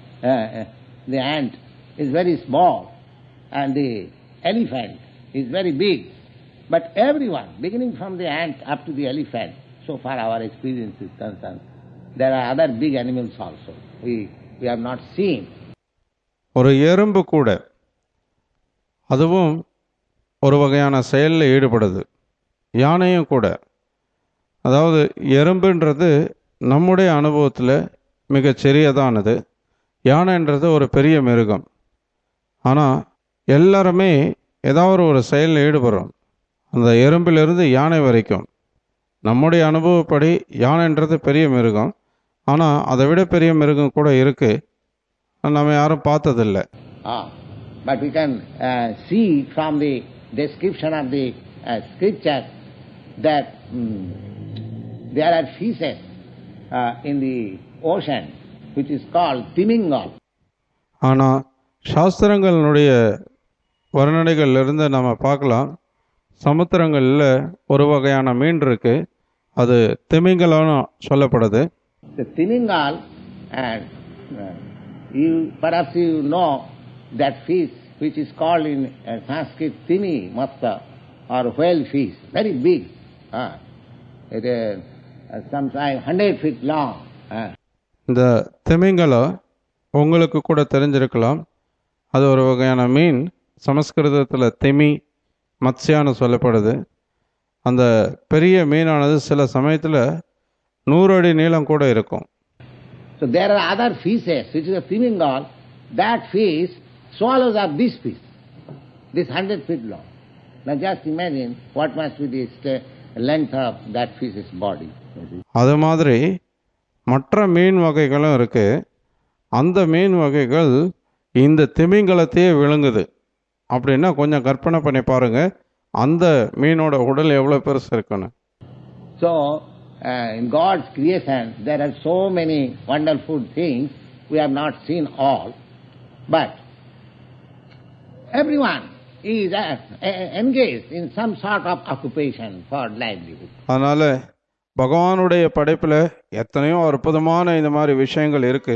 the ant is very small and the elephant is very big. But everyone, beginning from the ant up to the elephant, so far our experience is concerned, there are other big animals also. We have not seen. ஒரு எறும்பு கூட அதுவும் ஒரு வகையான செயலில் ஈடுபடுது. யானையும் கூட. அதாவது எறும்புன்றது நம்முடைய அனுபவத்தில் மிகச் சிறியதானது. யானைன்றது ஒரு பெரிய மிருகம். ஆனால் எல்லாருமே ஏதாவது ஒரு செயலில் ஈடுபடுறோம். அந்த எறும்பிலிருந்து யானை வரைக்கும் நம்முடைய அனுபவப்படி யானைன்றது பெரிய மிருகம். ஆனால் அதை விட பெரிய மிருகம் கூட இருக்குது. நம்ம யாரும் பார்த்ததில்லை. But we can see from the description of the scripture that there are fishes in the ocean which is called Timingal. ஆனால் சாஸ்திரங்களுடைய வர்ணனைகளிலிருந்து நம்ம பார்க்கலாம், சமுத்திரங்களில் ஒரு வகையான மீன் இருக்கு, அது திமிங்கலம்னு சொல்லப்படுது. The Timingal, and perhaps you know that fish which is called in Sanskrit Timi Matta or whale fish, very big. It is sometimes 100 feet long. இந்த திமிங்கலம் உங்களுக்கு கூட தெரிஞ்சிருக்கலாம். அது ஒரு வகையான மீன். சமஸ்கிருதத்தில் திமி மத்ஸ்யான்னு சொல்லப்படுது. அந்த பெரிய மீனானது சில சமயத்தில் 100 அடி நீளம் கூட இருக்கும். So there are other fishes which is a Timingal. That fish swallows up this fish, this 100 feet long. Now just imagine what must be the length of that fish's body. அது மாதிரி மற்ற மீன் வகைகளும் இருக்கு. அந்த மீன் வகைகள் இந்த திமிங்கலத்தையே விழுங்குது. அப்படின்னா கொஞ்சம் கற்பனை பண்ணி பாருங்க, அந்த மீனோட உடல் எவ்வளவு பெருசு இருக்குன்னு. So in God's creation there are so many wonderful things. We have not seen all, but everyone is engaged in some sort of occupation for livelihood. அதனால பகவானுடைய படைப்பில் எத்தனையோ அற்புதமான இந்த மாதிரி விஷயங்கள் இருக்கு.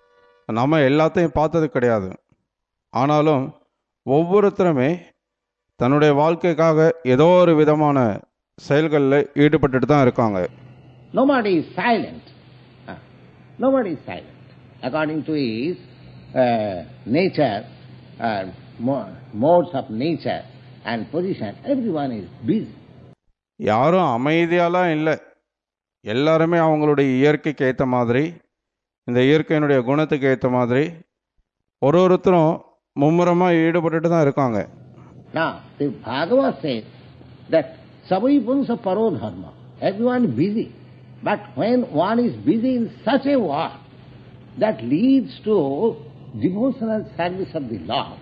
நம்ம எல்லாத்தையும் பார்த்தது கிடையாது. ஆனாலும் ஒவ்வொருத்தருமே தன்னுடைய வாழ்க்கைக்காக ஏதோ ஒரு விதமான செயல்களில் ஈடுபட்டுட்டு தான் இருக்காங்க. Nobody is silent. Nobody is silent. According to his nature, modes of nature and position, everyone is busy. யாரும் அமைதியாலாம் இல்லை. எல்லாருமே அவங்களுடைய இயற்கைக்கு ஏற்ற மாதிரி, இந்த இயற்கையினுடைய குணத்துக்கு ஏற்ற மாதிரி ஒருத்தரும் மும்முரமாக ஈடுபட்டுட்டு தான் இருக்காங்க. Now, the Bhagavad says that Savai Punsa Paro Dharma. Everyone is busy. But when one is busy in such a work that leads to devotional service of the Lord,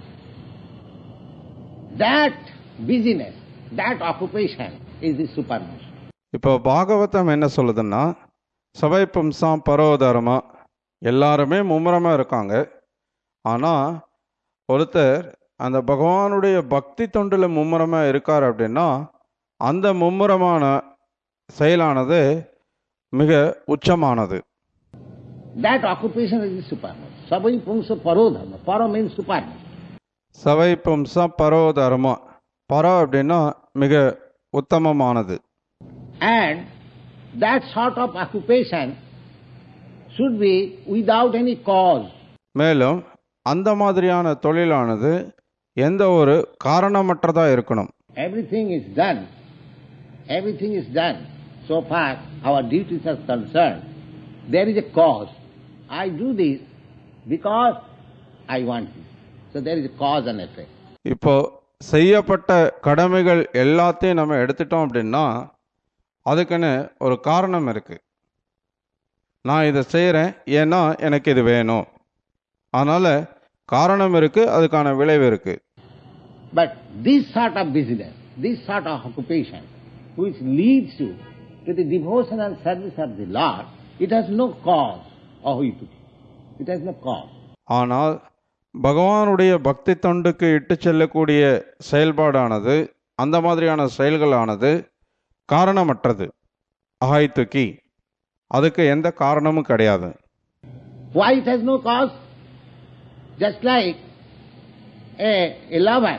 that busyness, that occupation is the supermost. இப்போ பாகவதம் என்ன சொல்லுதுன்னா, சபை பும்சாம் பரோதர்மா, எல்லாருமே மும்முரமாக இருக்காங்க. ஆனால் ஒருத்தர் அந்த பகவானுடைய பக்தி தொண்டில் மும்முரமாக இருக்கார் அப்படின்னா அந்த மும்முரமான செயலானது மிக உச்சமானது. That occupation is the supermost. Savai Punsa Paro Dharma. Paro means supermost. சபை பும்சம் பரோதர்மா, பரோ அப்படின்னா மிக உத்தமமானது. And that sort of occupation should be without any cause. மேலும் அந்த மாதிரியான தொழிலானது எந்த ஒரு காரணமற்றதாக இருக்கணும். Everything is done. Everything is done. So far our duties are concerned. There is a cause. I do this because I want this. So there is a cause and effect. இப்போ செய்யப்பட்ட கடமைகள் எல்லாத்தையும் நம்ம எடுத்துட்டோம் அப்படின்னா அதுக்குன்னு ஒரு காரணம் இருக்கு. நான் இதை செய்கிறேன் ஏன்னா எனக்கு இது வேணும், அதனால காரணம் இருக்கு, அதுக்கான விளைவு இருக்கு. But this sort of business, this sort of occupation which leads you to the devotion and service of the Lord, it has no cause. It has no cause. ஆனால் பகவானுடைய பக்தி தொண்டுக்கு இட்டு செல்லக்கூடிய செயல்பாடானது, அந்த மாதிரியான செயல்களானது காரணமற்றது, அஹைத்துகி, அதுக்கு எந்த காரணமும் கிடையாது. Why it has no cause? Just like a lover,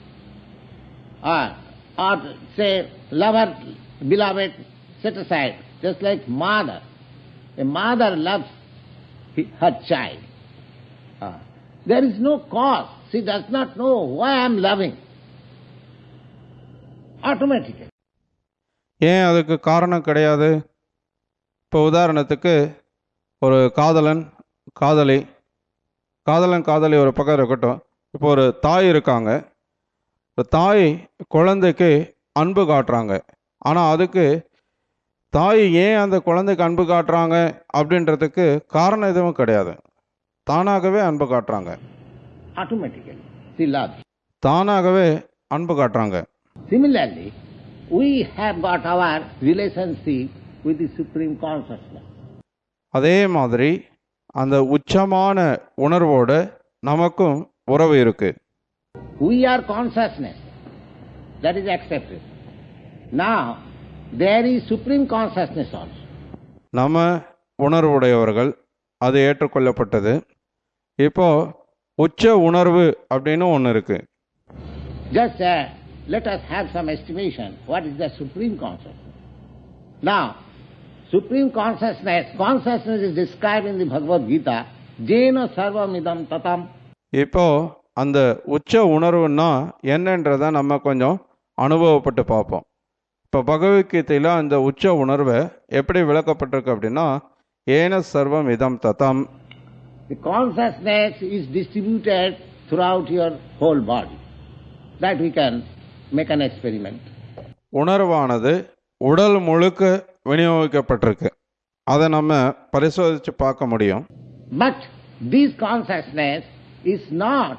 or say lover, beloved, set aside. Just like mother. A mother loves her child. There is no cause. She does not know why I am loving. Automatically. ஏன் அதுக்கு காரணம் கிடையாது? இப்போ உதாரணத்துக்கு ஒரு காதலன் காதலி ஒரு பக்கம் இருக்கட்டும். இப்போ ஒரு தாய் இருக்காங்க. தாய் குழந்தைக்கு அன்பு காட்டுறாங்க. ஆனால் அதுக்கு தாய் ஏன் அந்த குழந்தைக்கு அன்பு காட்டுறாங்க அப்படின்றதுக்கு காரணம் எதுவும் கிடையாது. தானாகவே அன்பு காட்டுறாங்க. Automatically, she loves. தானாகவே அன்பு காட்டுறாங்க. Similarly, we have got our relationship with the Supreme Consciousness. அதே மாதிரி அந்த உச்சமான உணர்வோடு நமக்கும் உறவு இருக்கு. We are consciousness. That is accepted. Now, there is Supreme Consciousness also. நம்ம உணர்வுடையவர்கள், அது ஏற்றுக்கொள்ளப்பட்டது. இப்போ உச்ச உணர்வு அப்படின்னு ஒன்று இருக்கு. Just let us have some estimation. What is the Supreme Consciousness? Now, Supreme Consciousness is described in the Bhagavad Gita, Jena sarvamidam tatam. இப்போ அந்த உச்ச உணர்வுன்னா என்னன்றதை நம்ம கொஞ்சம் அனுபவப்பட்டு பார்ப்போம். இப்போ பகவத்கீதையில் அந்த உச்ச உணர்வை எப்படி விளக்கப்பட்டிருக்கு அப்படின்னா, ஏன சர்வம் இதம் ததம். The consciousness is distributed throughout your whole body. That we can make an experiment. உணர்வானது உடல் முழுக்க விநியோகிக்கப்பட்டிருக்கு. அதை நம்ம பரிசோதித்து பார்க்க முடியும். But this consciousness is not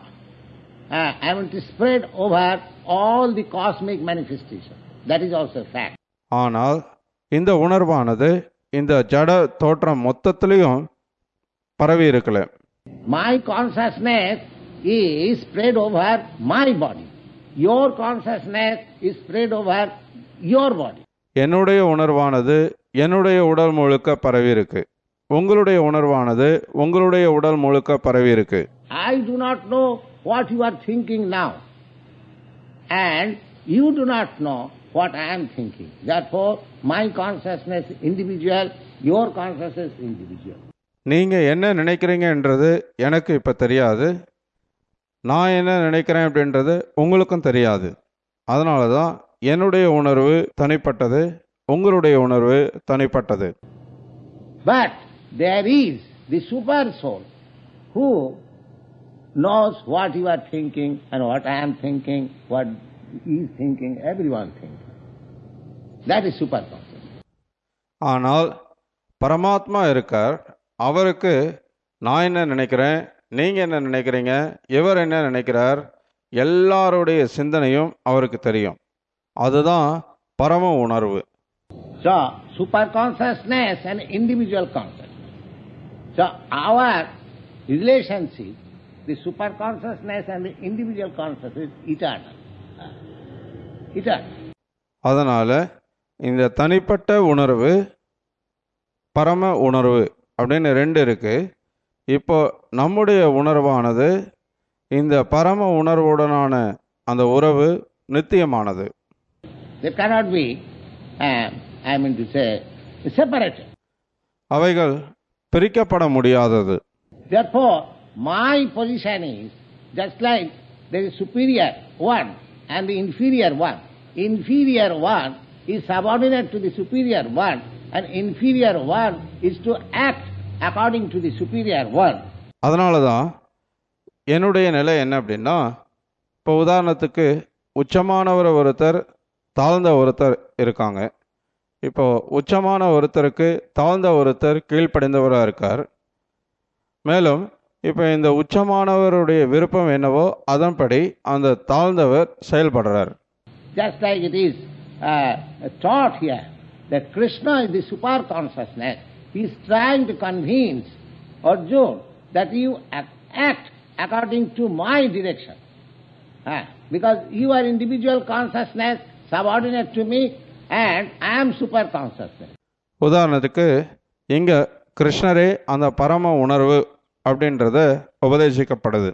able to spread over all the cosmic manifestations. That is also a fact. ஆனால் இந்த உணர்வானது இந்த ஜட தோற்றம் மொத்தத்திலையும் பரவி இருக்கல. My consciousness is spread over my body. Your consciousness is spread over your body. என்னுடைய உணர்வானது என்னுடைய உடல் முழுக்க பரவி இருக்கு. உங்களுடைய உணர்வானது உங்களுடைய உடல் முழுக்க பரவி இருக்கு. I do not know what you are thinking now. and you do not know what I am thinking. Therefore, my consciousness individual, your consciousness individual. நீங்க என்ன நினைக்கிறீங்கன்றது எனக்கு இப்போ தெரியாது, நான் என்ன நினைக்கிறேன் அப்படின்றது உங்களுக்கும் தெரியாது. அதனால தான் என்னுடைய உணர்வு தனிப்பட்டது, உங்களுடைய உணர்வு தனிப்பட்டது. But there is the super soul who knows what you are thinking and what I am thinking, what he is thinking, everyone thinking. That is super consciousness. ஆனால் பரமாத்மா இருக்கார், அவருக்கு நான் என்ன நினைக்கிறேன், நீங்கள் என்ன நினைக்கிறீங்க, இவர் என்ன நினைக்கிறார், எல்லாருடைய சிந்தனையும் அவருக்கு தெரியும். அதுதான் பரம உணர்வு. So, super consciousness and individual consciousness. So, our relationship, the super consciousness and the individual consciousness is eternal. Eternal. அதனால் இந்த தனிப்பட்ட உணர்வு, பரம உணர்வு அப்படின்னு ரெண்டு இருக்கு. இப்போ நம்முடைய உணர்வானது இந்த பரம உணர்வுடனான அந்த உறவு நித்தியமானது. They cannot be, I mean to say, separated. அவைகள் பிரிக்கப்பட முடியாதது. Therefore, my position is just like there is superior one and the inferior one. Inferior one is subordinate to the superior one, and inferior one is to act according to the superior one. அதனால தான் என்னுடைய நிலை என்ன அப்படின்னா, இப்போ உதாரணத்துக்கு உச்சமானவர் ஒருத்தர், தாழ்ந்த ஒருத்தர் இருக்காங்க. இப்போ உச்சமான ஒருத்தருக்கு தாழ்ந்த ஒருத்தர் கீழ்ப்படைந்தவராக இருக்கார். மேலும் இப்போ இந்த உச்சமானவருடைய விருப்பம் என்னவோ அதன்படி அந்த தாழ்ந்தவர் செயல்படுறார். Just like it is taught here that Krishna is the super consciousness. He is trying to convince Arjuna that you act according to my direction. Because you are individual consciousness subordinate to me and I am super consciousness. உதாரணத்துக்கு இங்க கிருஷ்ணரே அந்த பரம உணர்வு அப்படின்றத உபதேசிக்கப்படுது.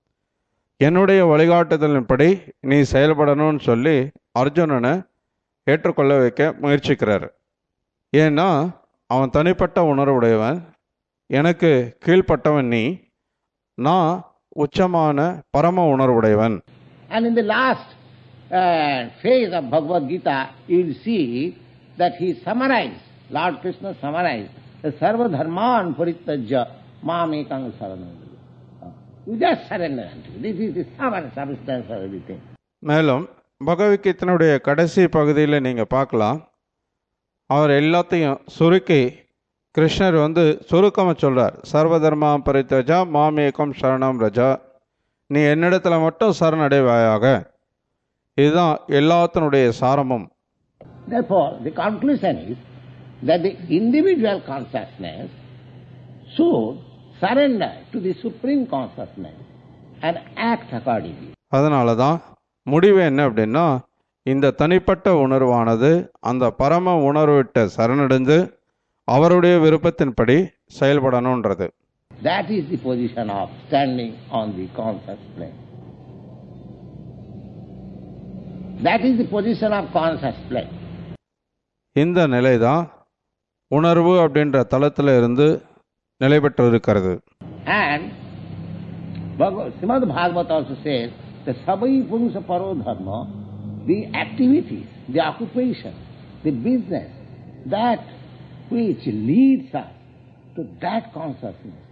என்னுடைய வழிகாட்டுதலின்படி நீ செயல்படணும்னு சொல்லி அர்ஜுனனை ஏற்றுக்கொள்ள வைக்க முயற்சிக்கிறார். ஏன்னா அவன் தனிப்பட்ட உணர்வுடையவன், எனக்கு கீழ்ப்பட்டவன் நீ, நான் உச்சமான பரம உணர்வுடையவன். And in the last phase of Bhagavad Gita, you will see that he summarized, Lord Krishna summarized, the sarva dharman parityajya mamekam saranam. You just surrender unto me. This is the substance of everything. மேலும் பகவத்கீதையினுடைய கடைசி பகுதியில் நீங்கள் பார்க்கலாம், அவர் எல்லாத்தையும் சுருக்கி கிருஷ்ணர் சுருக்கமாக சொல்கிறார். சர்வதர்மா பரித்யஜா மாமேகம் சரணம் ரஜா, நீ என்னிடத்தில் மட்டும் சரணடைவாயாக. இதுதான் எல்லாத்தினுடைய சாரமும். Therefore, the conclusion is that the individual consciousness should surrender to the supreme consciousness and act accordingly. அதனால தான் முடிவு என்ன அப்படின்னா, இந்த தனிப்பட்ட உணர்வானது அந்த பரம உணர்விட்ட சரணடைந்து அவருடைய விருப்பத்தின்படி செயல்படணுன்றது. That is the position of standing on the conscious plane. That is the position of conscious plane. இந்த நிலை தான் உணர்வு அப்படின்ற தளத்தில் இருந்து நிலை பெற்று இருக்கிறது. And Srimad Bhagavata also says that Sabai Purusha Paro Dharma, the activities, the occupation, the business, that which leads us to that consciousness,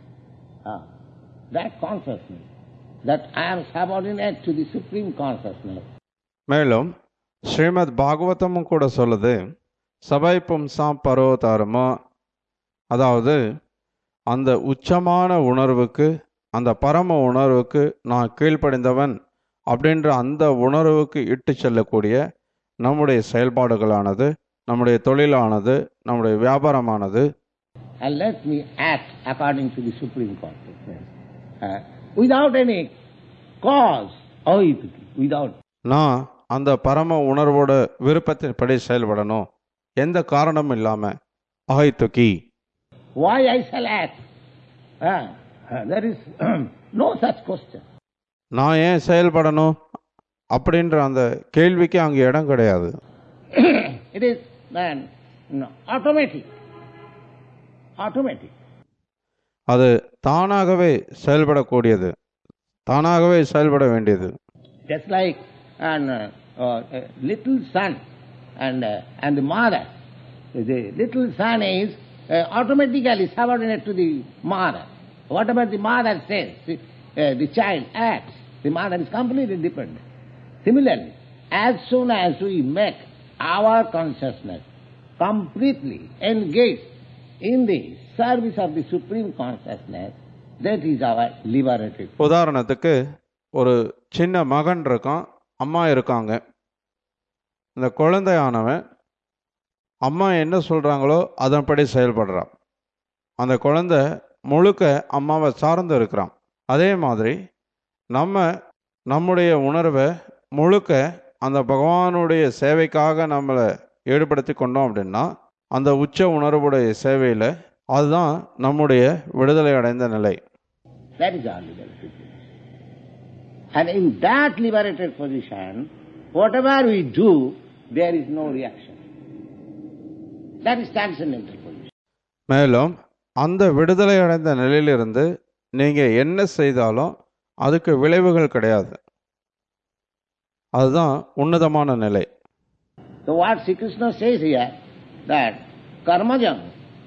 that I am subordinate to the supreme consciousness. மேலும் ஸ்ரீமத் பாகவதமும் கூட சொல்லுது, சபை பும்சாம் பரோ தாரமா, அதாவது அந்த உச்சமான உணர்வுக்கு, அந்த பரம உணர்வுக்கு நான் கீழ்ப்படிந்தவன் அப்படின்ற அந்த உணர்வுக்கு இட்டு செல்லக்கூடிய நம்முடைய செயல்பாடுகளானது, நம்முடைய தொழிலானது, நம்முடைய வியாபாரமானது, and let me act according to the supreme consciousness, without any cause, without. நான் அந்த பரம உணர்வோட விருப்பத்தின்படி செயல்படணும், எந்த காரணமும் இல்லாம. அஹைதுகி. Why I shall act? There is no such question. நான் ஏன் செயல்படணும் அப்படின்ற அந்த கேள்விக்கு அங்கே இடம் கிடையாது. It is then automatic. அது தானாகவே செயல்படக்கூடியது, தானாகவே செயல்பட வேண்டியது. Just like a little son and the mother. The little son is automatically subordinate to the mother. Whatever the mother says, the child acts. The mother is completely dependent. Similarly, as soon as we make our consciousness completely engaged in the service of the Supreme Consciousness, that is our liberated. உதாரணத்துக்கு ஒரு சின்ன மகன் இருக்கான், அம்மா இருக்காங்க. இந்த குழந்தையானவன் அம்மா என்ன சொல்கிறாங்களோ அதன்படி செயல்படுறான். அந்த குழந்தை முழுக்க அம்மாவை சார்ந்து இருக்கிறான். அதே மாதிரி நம்முடைய உணர்வை முழுக்க அந்த பகவானுடைய சேவைக்காக நம்மளை ஈடுபடுத்தி கொண்டோம் அப்படின்னா அந்த உச்ச உணர்வுடைய சேவையில் அதுதான் நம்முடைய விடுதலை அடைந்த நிலை. That is our liberated position. And in that liberated position, whatever we do, there is no reaction. That is transcendental position. மேலும் அந்த விடுதலை அடைந்த நிலையிலிருந்து நீங்கள் என்ன செய்தாலும் அதுக்கு விளைவுகள் கிடையாது. அதுதான் உன்னதமான நிலை. So what Sri Krishna says here, that karmajam,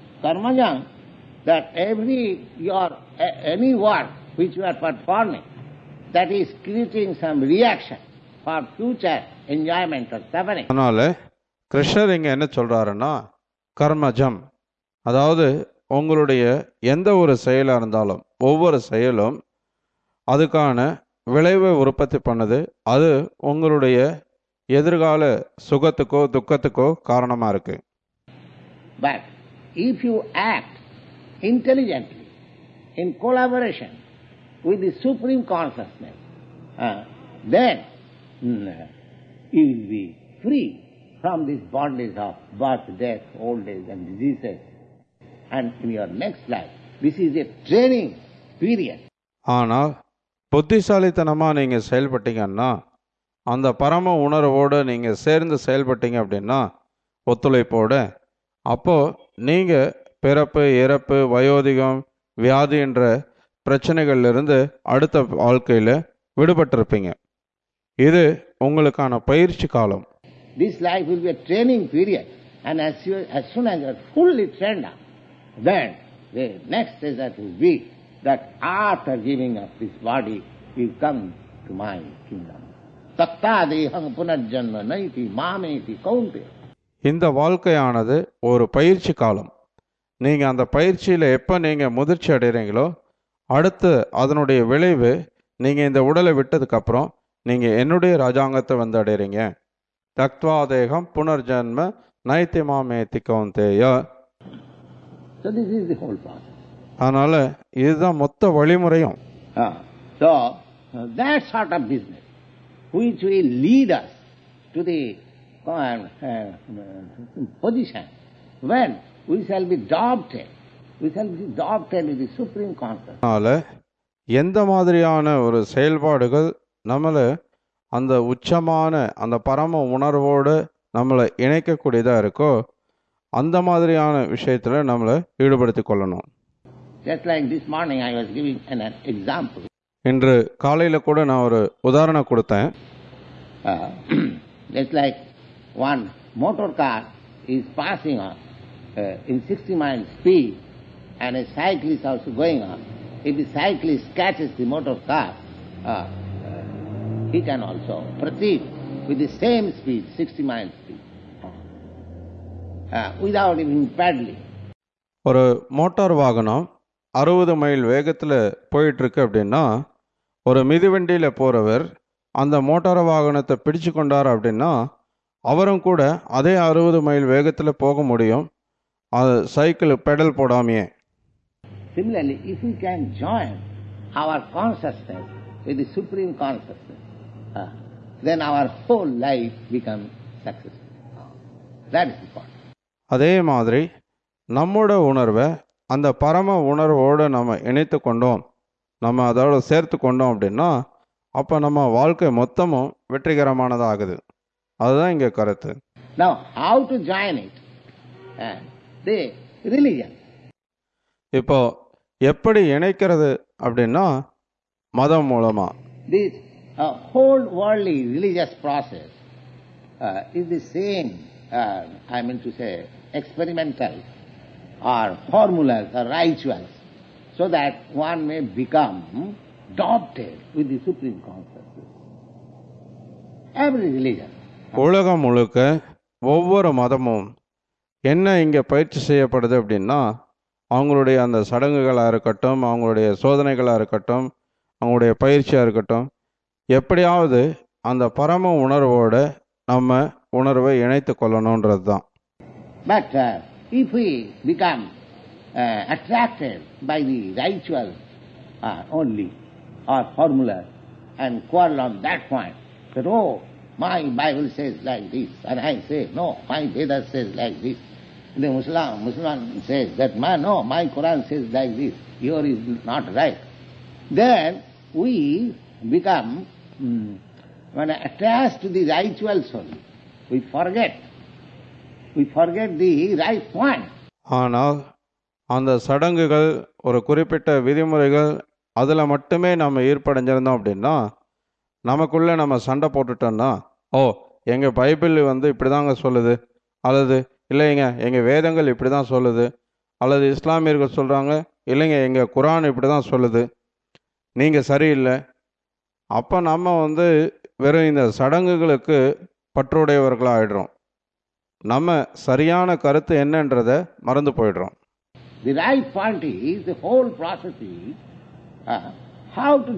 that any work which you are performing, that is creating some reaction for future enjoyment or suffering. அதனால கிருஷ்ணர் இங்க என்ன சொல்றாருன்னா, கர்மஜம், அதாவது உங்களுடைய எந்த ஒரு செயலாக இருந்தாலும் ஒவ்வொரு செயலும் அதுக்கான விளைவை உற்பத்தி பண்ணுது. அது உங்களுடைய எதிர்கால சுகத்துக்கோ துக்கத்துக்கோ காரணமா இருக்கு. But if you act intelligently in collaboration with the Supreme Consciousness, then you will be free from this bondage of birth, death, old age and diseases. And in your next life, this is a training period. ஆனால் புத்திசாலித்தனமாக நீங்கள் செயல்பட்டீங்கன்னா, அந்த பரம உணர்வோடு நீங்கள் சேர்ந்து செயல்பட்டீங்க அப்படின்னா ஒத்துழைப்போடு, அப்போது நீங்கள் பிறப்பு இறப்பு வயோதிகம் வியாதி என்ற பிரச்சனைகள்லேருந்து அடுத்த வாழ்க்கையில் விடுபட்டிருப்பீங்க. இது உங்களுக்கான பயிற்சி காலம். This life will be a training period, and as soon as you are fully trained up, then the next stage that will be that after giving up this body, you come to my kingdom. Takta deham punarjanma naiti mameti kaunteya. இந்த வாழ்க்கையானது ஒரு பயிற்சி காலம். நீங்கள் அந்த பயிற்சியில் எப்போ நீங்கள் முதிர்ச்சி அடைகிறீங்களோ அடுத்து அதனுடைய விளைவு நீங்கள் இந்த உடலை விட்டதுக்கப்புறம் நீங்கள் என்னுடைய ராஜாங்கத்தை வந்து அடைகிறீங்க. தக்வா தேகம் புனர்ஜன்ம நைத்திமாமேத்தி கௌந்தேயா. So this is the whole process. அதனால இதுதான் மொத்த வழிமுறையும். So that sort of business which will lead us to the position when we shall be adopted with the Supreme Consciousness. அதனால எந்த மாதிரியான ஒரு செயல்பாடுகள் நம்மளை அந்த உச்சமான அந்த பரம உணர்வோடு நம்மளை இணைக்கக்கூடியதாக இருக்கோ அந்த மாதிரியான விஷயத்தில் நம்மளை ஈடுபடுத்திக் கொள்ளணும். Just like this morning I was giving an example. இன்று காலையில் கூட நான் ஒரு உதாரணம் கொடுத்தேன். Just like one motor car is passing on in 60 miles speed and a cyclist also going on. If the cyclist catches the motor car, he can also proceed with the same speed, 60 miles speed, without even paddling. ஒரு motor வாகனம் 60 mile வேகத்தில் போயிட்டுருக்கு அப்படின்னா ஒரு மிதிவண்டியில் போகிறவர் அந்த motor வாகனத்தை பிடிச்சு கொண்டார் அப்படின்னா அவரும் கூட அதே 60 மைல் வேகத்தில் போக முடியும், அது சைக்கிள் பெடல் போடாமையே. Similarly, if we can join our consciousness with the Supreme Consciousness, then our whole life becomes successful. That is the point. அதே மாதிரி நம்மோட உணர்வை அந்த பரம உணர்வோடு நம்ம இணைத்து கொண்டோம், நம்ம அதோட சேர்த்து கொண்டோம் அப்படின்னா அப்போ நம்ம வாழ்க்கை மொத்தமும் வெற்றிகரமானதாகுது. அதுதான் இங்கே கருத்து. Now, how to join it? The religion. இப்போ எப்படி இணைக்கிறது அப்படின்னா மதம் மூலமா. This whole worldly religious process is the same, I mean to say, experimental or formulas or rituals, so that one may become adopted with the supreme consciousness. Every religion. உலகம் முழுக்க ஒவ்வொரு மதமும் என்ன இங்கே பயிற்சி செய்யப்படுது அப்படின்னா, அவங்களுடைய அந்த சடங்குகளாக இருக்கட்டும், அவங்களுடைய சோதனைகளாக இருக்கட்டும், அவங்களுடைய பயிற்சியாக இருக்கட்டும், எப்படியாவது அந்த பரம உணர்வோட நம்ம உணர்வை இணைத்து கொள்ளணுன்றது தான். But if we become attracted by the rituals only or formulas and quarrel on that point, that oh, my Bible says like this, and I say no, my Veda says like this. The Muslim says that no, my Quran says like this. Yours is not right. Then we become attached to the rituals only. We forget the right point. ஆனால் அந்த சடங்குகள், ஒரு குறிப்பிட்ட விதிமுறைகள், அதில் மட்டுமே நம்ம ஈர்ப்படைஞ்சிருந்தோம் அப்படின்னா, நமக்குள்ளே நம்ம சண்டை போட்டுட்டோம்னா, ஓ எங்கள் பைபிள் இப்படி தாங்க சொல்லுது, அல்லது இல்லைங்க எங்கள் வேதங்கள் இப்படி தான் சொல்லுது, அல்லது இஸ்லாமியர்கள் சொல்கிறாங்க இல்லைங்க எங்கள் குரான் இப்படி தான் சொல்லுது, நீங்கள் சரியில்லை. அப்போ நம்ம வெறும் இந்த சடங்குகளுக்கு பற்றுடையவர்களாக ஆகிடுறோம். நம்ம சரியான கருத்து என்னன்றதை மறந்து போயிடுறோம். The right point is, the whole process is how to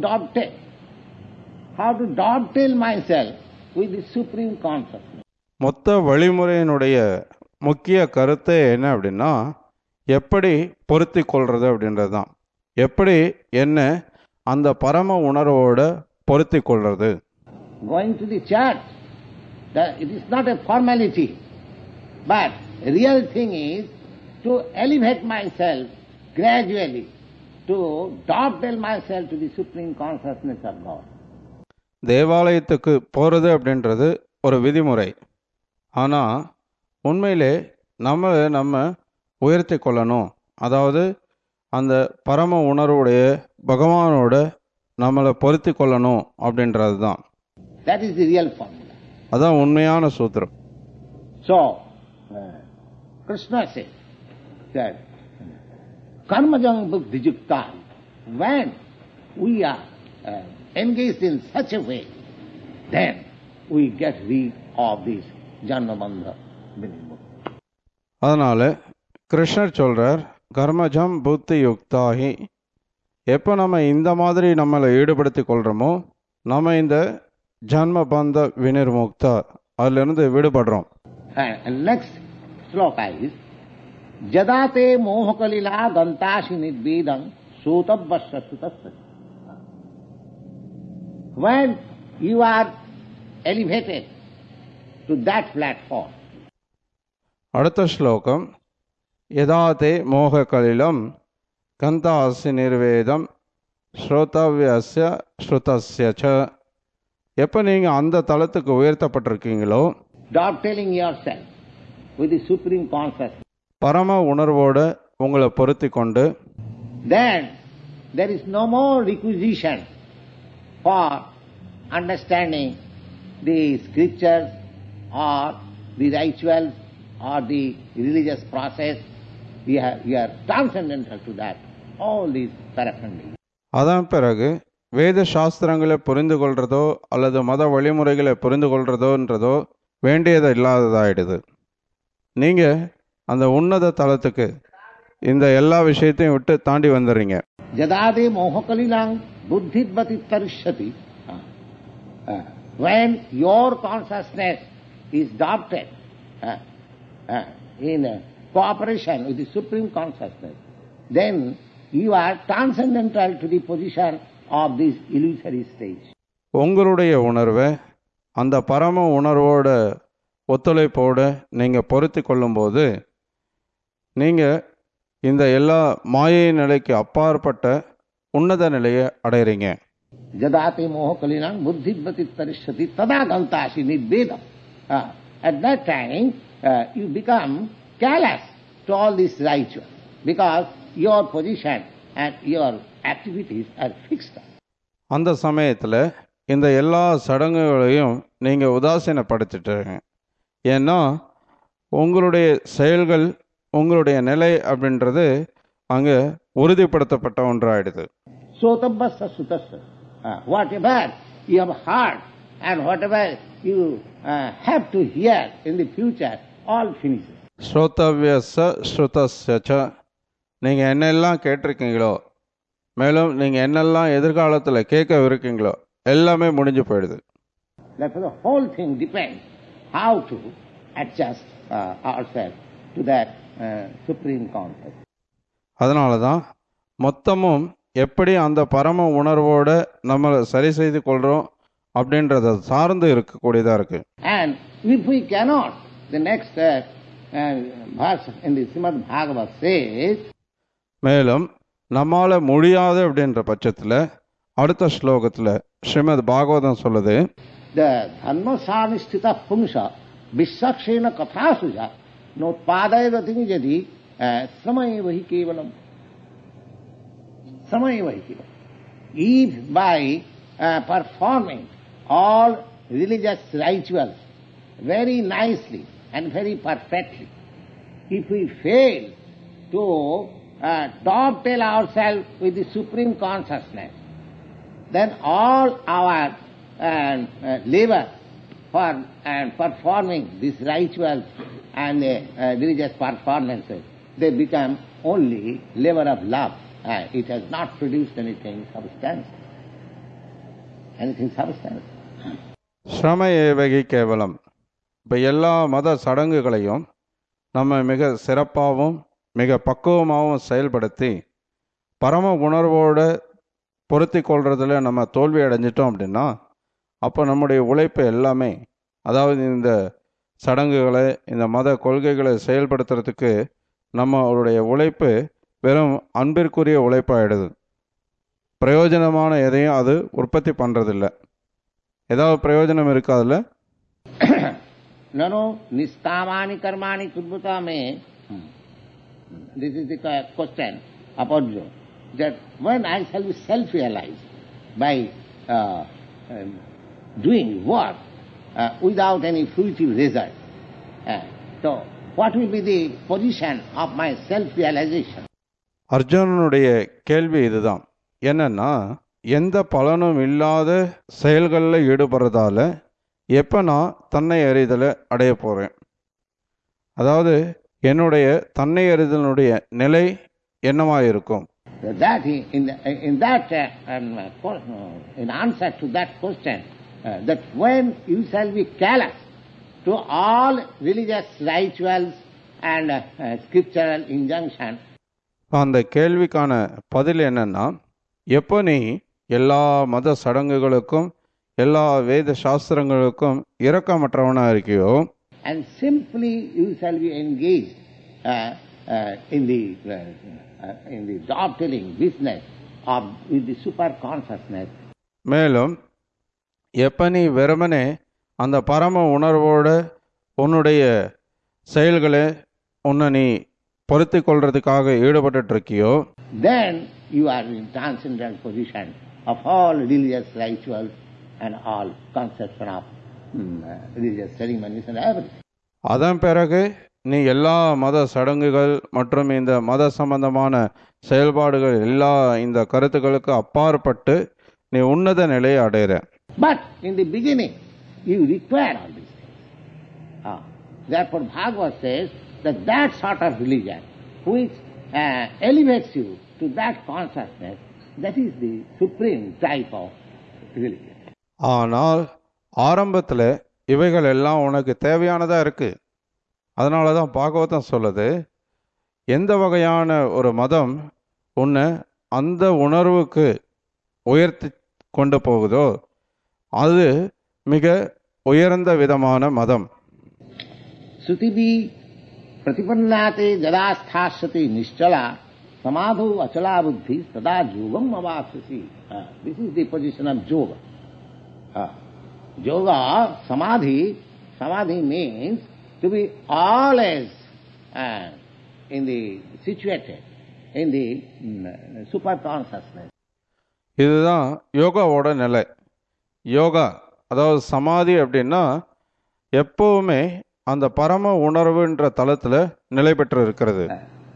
dovetail myself with the supreme consciousness. மொத்த வழிமுறையினுடைய முக்கிய கருத்து என்ன அப்படின்னா, எப்படி பொருத்தி கொள்வது அப்படின்றது தான். எப்படி என்ன அந்த பரம உணர்வோட பொருத்தி கொள்வது. Going to the church, it is not a formality, but the real thing is to elevate myself gradually, to dovetail myself to the supreme consciousness of God. தேவாலயத்துக்கு போகிறது அப்படின்றது ஒரு விதிமுறை. ஆனால் உண்மையிலே நம்ம உயர்த்தி கொள்ளணும். அதாவது அந்த பரம உணர்வுடைய பகவானோட நம்மளை பொருத்தி கொள்ளணும் அப்படின்றது தான். That is the real formula. அதான் உண்மையான சூத்திரம். So, Krishna said that karmajam buddhijukta, when we are engaged in such a way, then we get rid of this janmabandha vinimukta. அதனால கிருஷ்ணர் சொல்றார், கர்மஜம் புத்தி யுக்தாகி, எப்போ நம்ம இந்த மாதிரி நம்மளை ஈடுபடுத்தி கொள்கிறோமோ நம்ம இந்த ஜன்ம பந்த வினிர்முக்தா, அதிலிருந்து விடுபடுறோம். And next sloka is jadate mohakalila gantashi nidvedam sotabvasya sutasya. When you are elevated to that platform. அடுத்த ஸ்லோகம், யதாதே மோக கலிலம் கந்தாசி நிர்வேதம் ஸ்ரோதவ்யஸ்ய ஸ்ருதஸ்ய ச. எப்போ நீங்கள் அந்த தளத்துக்கு உயர்த்தப்பட்டிருக்கீங்களோ, dovetailing yourself with the supreme consciousness, பரம உணர்வோடு உங்களை பொருத்தி கொண்டு, then there is no more requisition for understanding the scriptures or the rituals or the religious process. You are transcendental to that, all these paraphernalia. அதன் பிறகு வேத சாஸ்திரங்களை புரிந்து கொள்றதோ அல்லது மத வழிமுறைகளை புரிந்து கொள்றதோன்றதோ வேண்டியது இல்லாததாயிடுது. நீங்கள் அந்த உன்னத தளத்துக்கு இந்த எல்லா விஷயத்தையும் விட்டு தாண்டி வந்துடுறீங்க. ஜதாதே மோககலிலாங் புத்தித்வதி தரிஷ்யதி. When your consciousness is adopted in cooperation with the supreme consciousness, then you are transcendental to the position of this illusory stage. உங்களுடைய உணர்வை அந்த பரம உணர்வோட ஒத்துழைப்போடு நீங்கள் பொருத்தி கொள்ளும்போது நீங்கள் இந்த எல்லா மாயை நிலைக்கு அப்பாற்பட்ட உன்னத நிலையை அடைகிறீங்க. Jadate moha kalinam buddhivati tarishati tada gantasi nidvedam. At that time, you become callous to all these rituals because your position and your activities are fixed. அந்த சமயத்தில் இந்த எல்லா சடங்குகளையும் நீங்கள் உதாசீனப்படுத்திட்டுருங்க. ஏன்னா உங்களுடைய செயல்கள், உங்களுடைய நிலை அப்படின்றது அங்கே உறுதிப்படுத்தப்பட்ட ஒன்றாயிடுது. Sotabhasa sutasa. Whatever you have heard and whatever you have to hear in the future, all finishes. ஸ்ரோதவ்யச ஸ்ருதஸ்ய. நீங்கள் என்னெல்லாம் கேட்டிருக்கீங்களோ, மேலும் நீங்கள் என்னெல்லாம் எதிர்காலத்தில் கேட்கவிருக்கீங்களோ எல்லாமே முடிஞ்சு போயிடுது. Therefore the whole thing depends how to adjust ourselves to that supreme concept. அதனால தான் மொத்தமும் எப்படி அந்த பரம உணர்வோட நம்மளை சரி செய்து கொள்கிறோம் அப்படின்றத சார்ந்து இருக்கக்கூடியதாக இருக்கு. And if we cannot, the next verse in the Srimad Bhagavad says, மேலும் நம்மால முடியாது அப்படின்ற பட்சத்தில் அடுத்த ஸ்லோகத்தில் ஸ்ரீமத் பாகவதம் சொல்லுது, the dharmasanishthita pumsa vishakshena kathasuja notpadayati jadi samayevahi kevalam. Samayevahi kevalam. If by performing all religious rituals very nicely and very perfectly, if we fail to dovetail ourselves with the supreme consciousness, then all our labor for performing these rituals and religious performances, they become only labor of love. It has not produced anything substantial. ஸ்ரம ஏவகி கேவலம். இப்போ எல்லா மத சடங்குகளையும் நம்ம மிக சிறப்பாகவும் மிக பக்குவமாகவும் செயல்படுத்தி பரம உணர்வோட பொருத்தி கொள்றதுல நம்ம தோல்வி அடைஞ்சிட்டோம் அப்படின்னா, அப்போ நம்முடைய உழைப்பு எல்லாமே, அதாவது இந்த சடங்குகளை, இந்த மத கொள்கைகளை செயல்படுத்துறதுக்கு நம்மளுடைய உழைப்பு வெறும் அன்பிற்குரிய உழைப்பாயிடுது. பிரயோஜனமான எதையும் அது உற்பத்தி பண்ணுறதில்லை. ஏதாவது பிரயோஜனம் இருக்காதுல்ல? நனோ நிஷ்காமானி கர்மாணி குர்வதா மே. This is the question about you, that when I shall be self-realized by doing work without any fruitive result, so what will be the position of my self-realization? அர்ஜுனனுடைய கேள்வி இதுதான். என்னன்னா, எந்த பலனும் இல்லாத செயல்களில் ஈடுபடுறதால எப்போ நான் தன்னை அறிதலை அடைய போகிறேன்? அதாவது என்னுடைய தன்னை அறிதலுடைய நிலை என்னவாக இருக்கும்? In answer to that question, that when you shall be callous to all religious rituals and scriptural injunctions, அந்த கேள்விக்கான பதில் என்னன்னா, எப்போ நீ எல்லா மத சடங்குகளுக்கும் எல்லா வேத சாஸ்திரங்களுக்கும் இரக்கமற்றவனாக இருக்கியோ, and simply you shall be engaged in the job-telling business of with the super consciousness. மேலும் எப்போ நீ வெறுமனே அந்த பரம உணர்வோட உன்னுடைய செயல்களை உன்னை நீ பொருத்தி கொள்றதுக்காக ஈடுபட்டு இருக்கியோ, then you are in transcendental position of all religious rituals and all conception of religious ceremonies and everything. அதன் பிறகு நீ எல்லா மத சடங்குகள் மற்றும் இந்த மத சம்பந்தமான செயல்பாடுகள் எல்லா இந்த கருத்துக்களுக்கு அப்பாற்பட்டு நீ உன்னத நிலையை அடைகிற. But in the beginning you require all these things. Therefore Bhagavad says that sort of religion which elevates you to that consciousness, that is the supreme type of religion. ஆனால் ஆரம்பத்தில் இவைகள் எல்லாம் உனக்கு தேவையானதாக இருக்குது. அதனால தான் பாகவதம் சொல்லுது, எந்த வகையான ஒரு மதம் உன்னை அந்த உணர்வுக்கு உயர்த்தி கொண்டு போகுதோ அது மிக உயர்ந்த விதமான மதம். சுதிபி பிரதிபன்னாதே ஜதாஸ்தாஸ்யதி நிஷ்சலா samadhu achala buddhi tada yogam avasasi. This is the position of yoga. Yoga, samadhi means to be always situated in the super consciousness. இதுதான் யோகாவோட நிலை. யோகா அதாவது சமாதி அப்படின்னா எப்பவுமே அந்த பரம உணர்வுன்ற தளத்தில் நிலை பெற்று இருக்கிறது.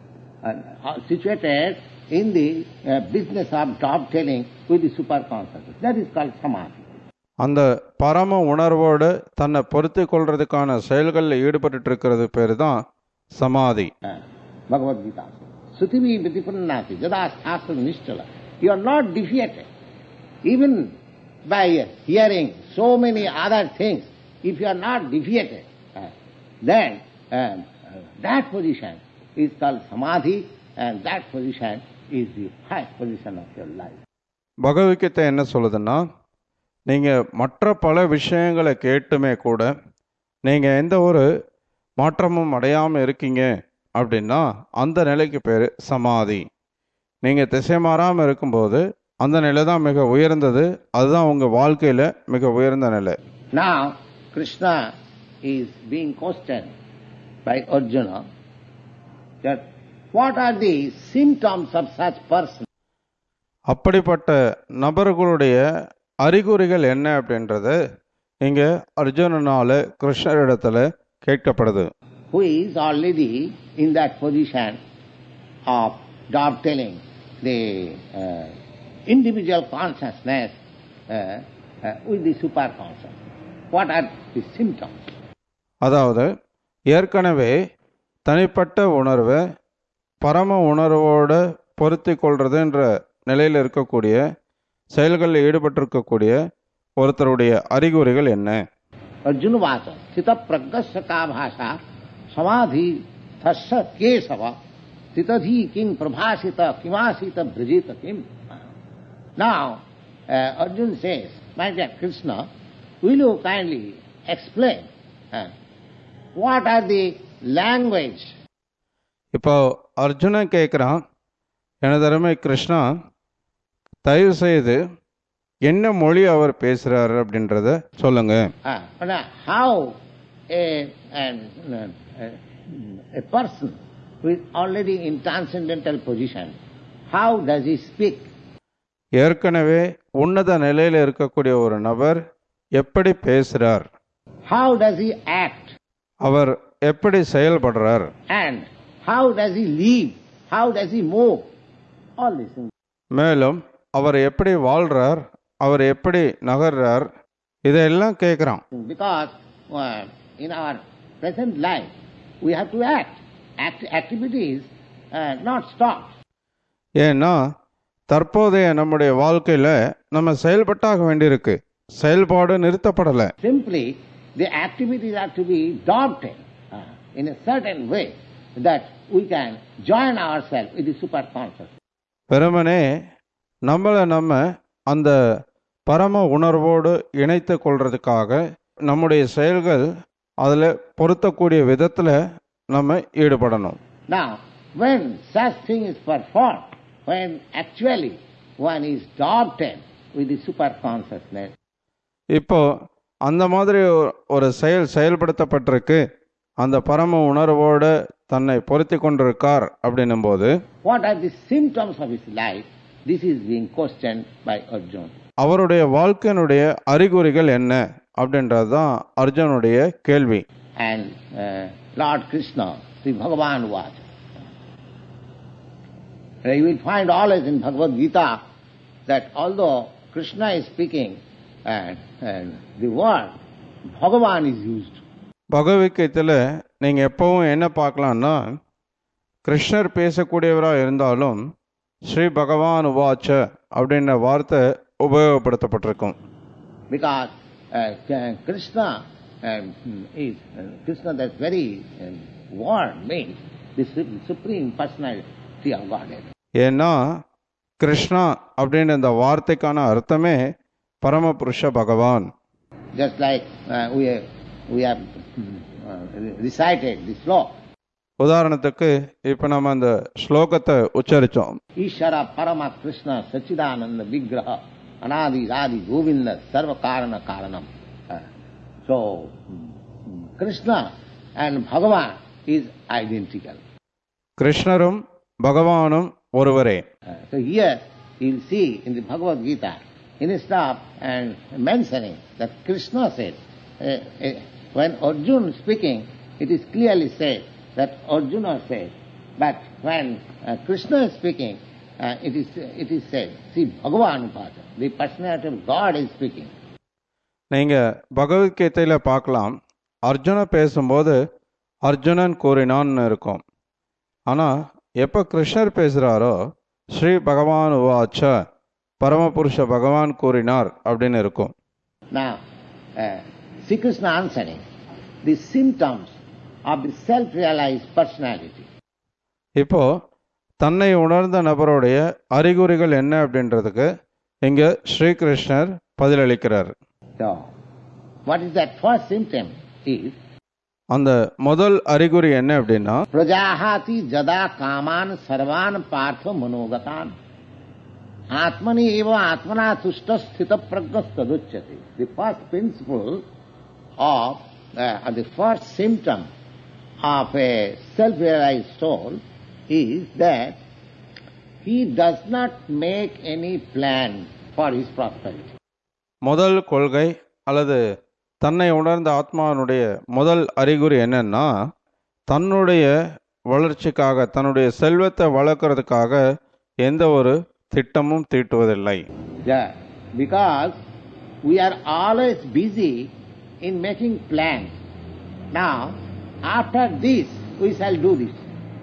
Situated in the business of top telling with the super consciousness. That is called samadhi. அந்த பரம உணர்வோடு தன்னை பொருத்தி கொள்றதுக்கான செயல்களில் ஈடுபட்டு இருக்கிறது பேரு தான் சமாதி. Bhagavad Gita. Sutivi vitipannati jada astra nishtala. You are not defeated. Even by hearing so many other things, if you are not defeated, then that position is called samadhi, and that position is the highest position of your life. Bhagavad Gita என்ன சொல்லுதுன்னா, நீங்கள் மற்ற பல விஷயங்களை கேட்டுமே கூட நீங்கள் எந்த ஒரு மாற்றமும் அடையாமல் இருக்கீங்க அப்படின்னா அந்த நிலைக்கு பேர் சமாதி. நீங்கள் திசை மாறாமல் இருக்கும்போது அந்த நிலை தான் மிக உயர்ந்தது. அதுதான் உங்கள் வாழ்க்கையில் மிக உயர்ந்த நிலை. Now, Krishna is being questioned by Arjuna that what are the symptoms of such person? அப்படிப்பட்ட நபர்களுடைய அறிகுறிகள் என்ன அப்படின்றது இங்க அர்ஜுனனால கிருஷ்ணரிடத்துல கேட்கப்படுது. Who is already in that position of dovetailing the individual consciousness with the super consciousness. What are the symptoms? அதாவது ஏற்கனவே தனிப்பட்ட உணர்வை பரம உணர்வோட பொருத்தி கொள்றதுன்ற நிலையில் இருக்கக்கூடிய செயல்களில் ஈடுபட்டிருக்கக்கூடிய ஒருத்தருடைய அறிகுறிகள் என்ன? அர்ஜுன வாச ஸ்தித பிரக்ஞஸ்ய கா பாஷா சமாதி தஸ்ஸ கேசவ ஸ்திததி கிம் பிரபாசித கிமாசித பிரஜித கிம். Now Arjuna says, my dear Krishna, will you kindly explain what are the language? இப்போ அர்ஜுனன் கேட்குறான், எனது அருமை கிருஷ்ணா, தயவு செய்து என்ன மொழி அவர் பேசுறாரு அப்படின்றத சொல்லுங்க. How a person who is already in transcendental position, how does he speak? ஏற்கனவே உன்னத நிலையில் இருக்கக்கூடிய ஒரு நபர் எப்படி பேசுறார்? How does he act? அவர் எப்படி செயல்படுறார்? And how does he live? How does he move? All these things. மேலும் அவர் எப்படி வாழ்றார், அவர் எப்படி நகர்றார், இதெல்லாம் கேட்குறான். Because in our present life we have to act. Activities not stopped. ஏன்னா தற்போதைய நம்முடைய வாழ்க்கையில நம்ம செயல்பட்டாக வேண்டியிருக்கு, செயல்பாடு நிறுத்தப்படலை. Simply the activities are to be adopted in a certain way that we can join ourselves with the super conscious. வெறுமனே நம்ம அந்த பரம உணர்வோடு இணைத்து கொள்றதுக்காக நம்முடைய செயல்கள் அதில் பொருத்தக்கூடிய விதத்தில் நம்ம ஈடுபடணும். Now, when such thing is performed, when actually one is adopted with the super consciousness. இப்போ அந்த மாதிரி ஒரு செயல்படுத்தப்பட்டிருக்கு, அந்த பரம உணர்வோடு தன்னை பொருத்தி கொண்டிருக்கார் அப்படின்னும் போது what are the symptoms of his life? This is being questioned by Arjuna. அவருடைய வாழ்க்கையினுடைய அறிகுறிகள் என்ன அப்படின்றது தான் அர்ஜுனுடைய கேள்வி. And Lord Krishna, Sri Bhagavan was. You will find always in Bhagavad Gita that although Krishna is speaking and the word Bhagavan is used. பகவத்கீதையில் நீங்கள் எப்பவும் என்ன பார்க்கலான்னா, கிருஷ்ணர் பேசக்கூடியவராக இருந்தாலும் ஸ்ரீ பகவான் உவாச்ச அப்படின்ற வார்த்தை உபயோகப்படுத்தப்பட்டிருக்கும். Because Krishna is Krishna, that very word means the supreme personality of Godhead. ஏன்னா கிருஷ்ணா அப்படின்ற இந்த வார்த்தைக்கான அர்த்தமே பரமபுருஷ பகவான். Just like we have recited the sloka. உதாரணத்துக்கு இப்போ நம்ம அந்த ஸ்லோகத்தை உச்சரித்தோம். Ishara Parama Krishna Sachidananda Vigraha Anadi Adi Govinda Sarva Karana Karanam. So Krishna and Bhagavan is identical. கிருஷ்ணரும் பகவானும் ஒருவரே. So here you will see in the Bhagavad Gita, instead of mentioning that Krishna said, when Arjuna is speaking, it is clearly said that Arjuna said, but when Krishna is speaking, it is said, see Bhagavan Upada, the personality of God is speaking. நீங்கள் பகவத்கீதையில் பார்க்கலாம், அர்ஜுன பேசும்போது அர்ஜுனன் கூறினான்னு இருக்கும். ஆனால் எப்போ கிருஷ்ணர் பேசுகிறாரோ ஸ்ரீ பகவான் உவாச்ச பரமபுருஷ பகவான் கூறினார் அப்படின்னு இருக்கும். Now, Sri Krishna answering the symptoms of the self-realized personality. இப்போ தன்னை உணர்ந்த நபருடைய அறிகுறிகள் என்ன அப்படின்றதுக்கு இங்கே ஸ்ரீகிருஷ்ணர் பதிலளிக்கிறார். So, what is that first symptom is, அந்த முதல் அறிகுறி என்ன அப்படின்னா, பிரஜாஹாதி ஜதா காமான் சர்வான் பார்த்த மனோகதான் ஆத்மனி ஏவ ஆத்மனா துஷ்ட ஸ்தித பிரஜ்ஞஸ்ததுச்யதே. The first principle of the first symptom of a self-realized soul is that he does not make any plan for his prosperity. முதல் கொள்கை அல்லது தன்னை உணர்ந்த ஆத்மாவினுடைய முதல் அறிகுறி என்னன்னா, தன்னுடைய வளர்ச்சிக்காக தன்னுடைய செல்வத்தை வளர்க்கறதுக்காக எந்த ஒரு திட்டமும் தீட்டுவதில்லை. Yeah, because we are always busy in making plans. Now, after this we shall do this.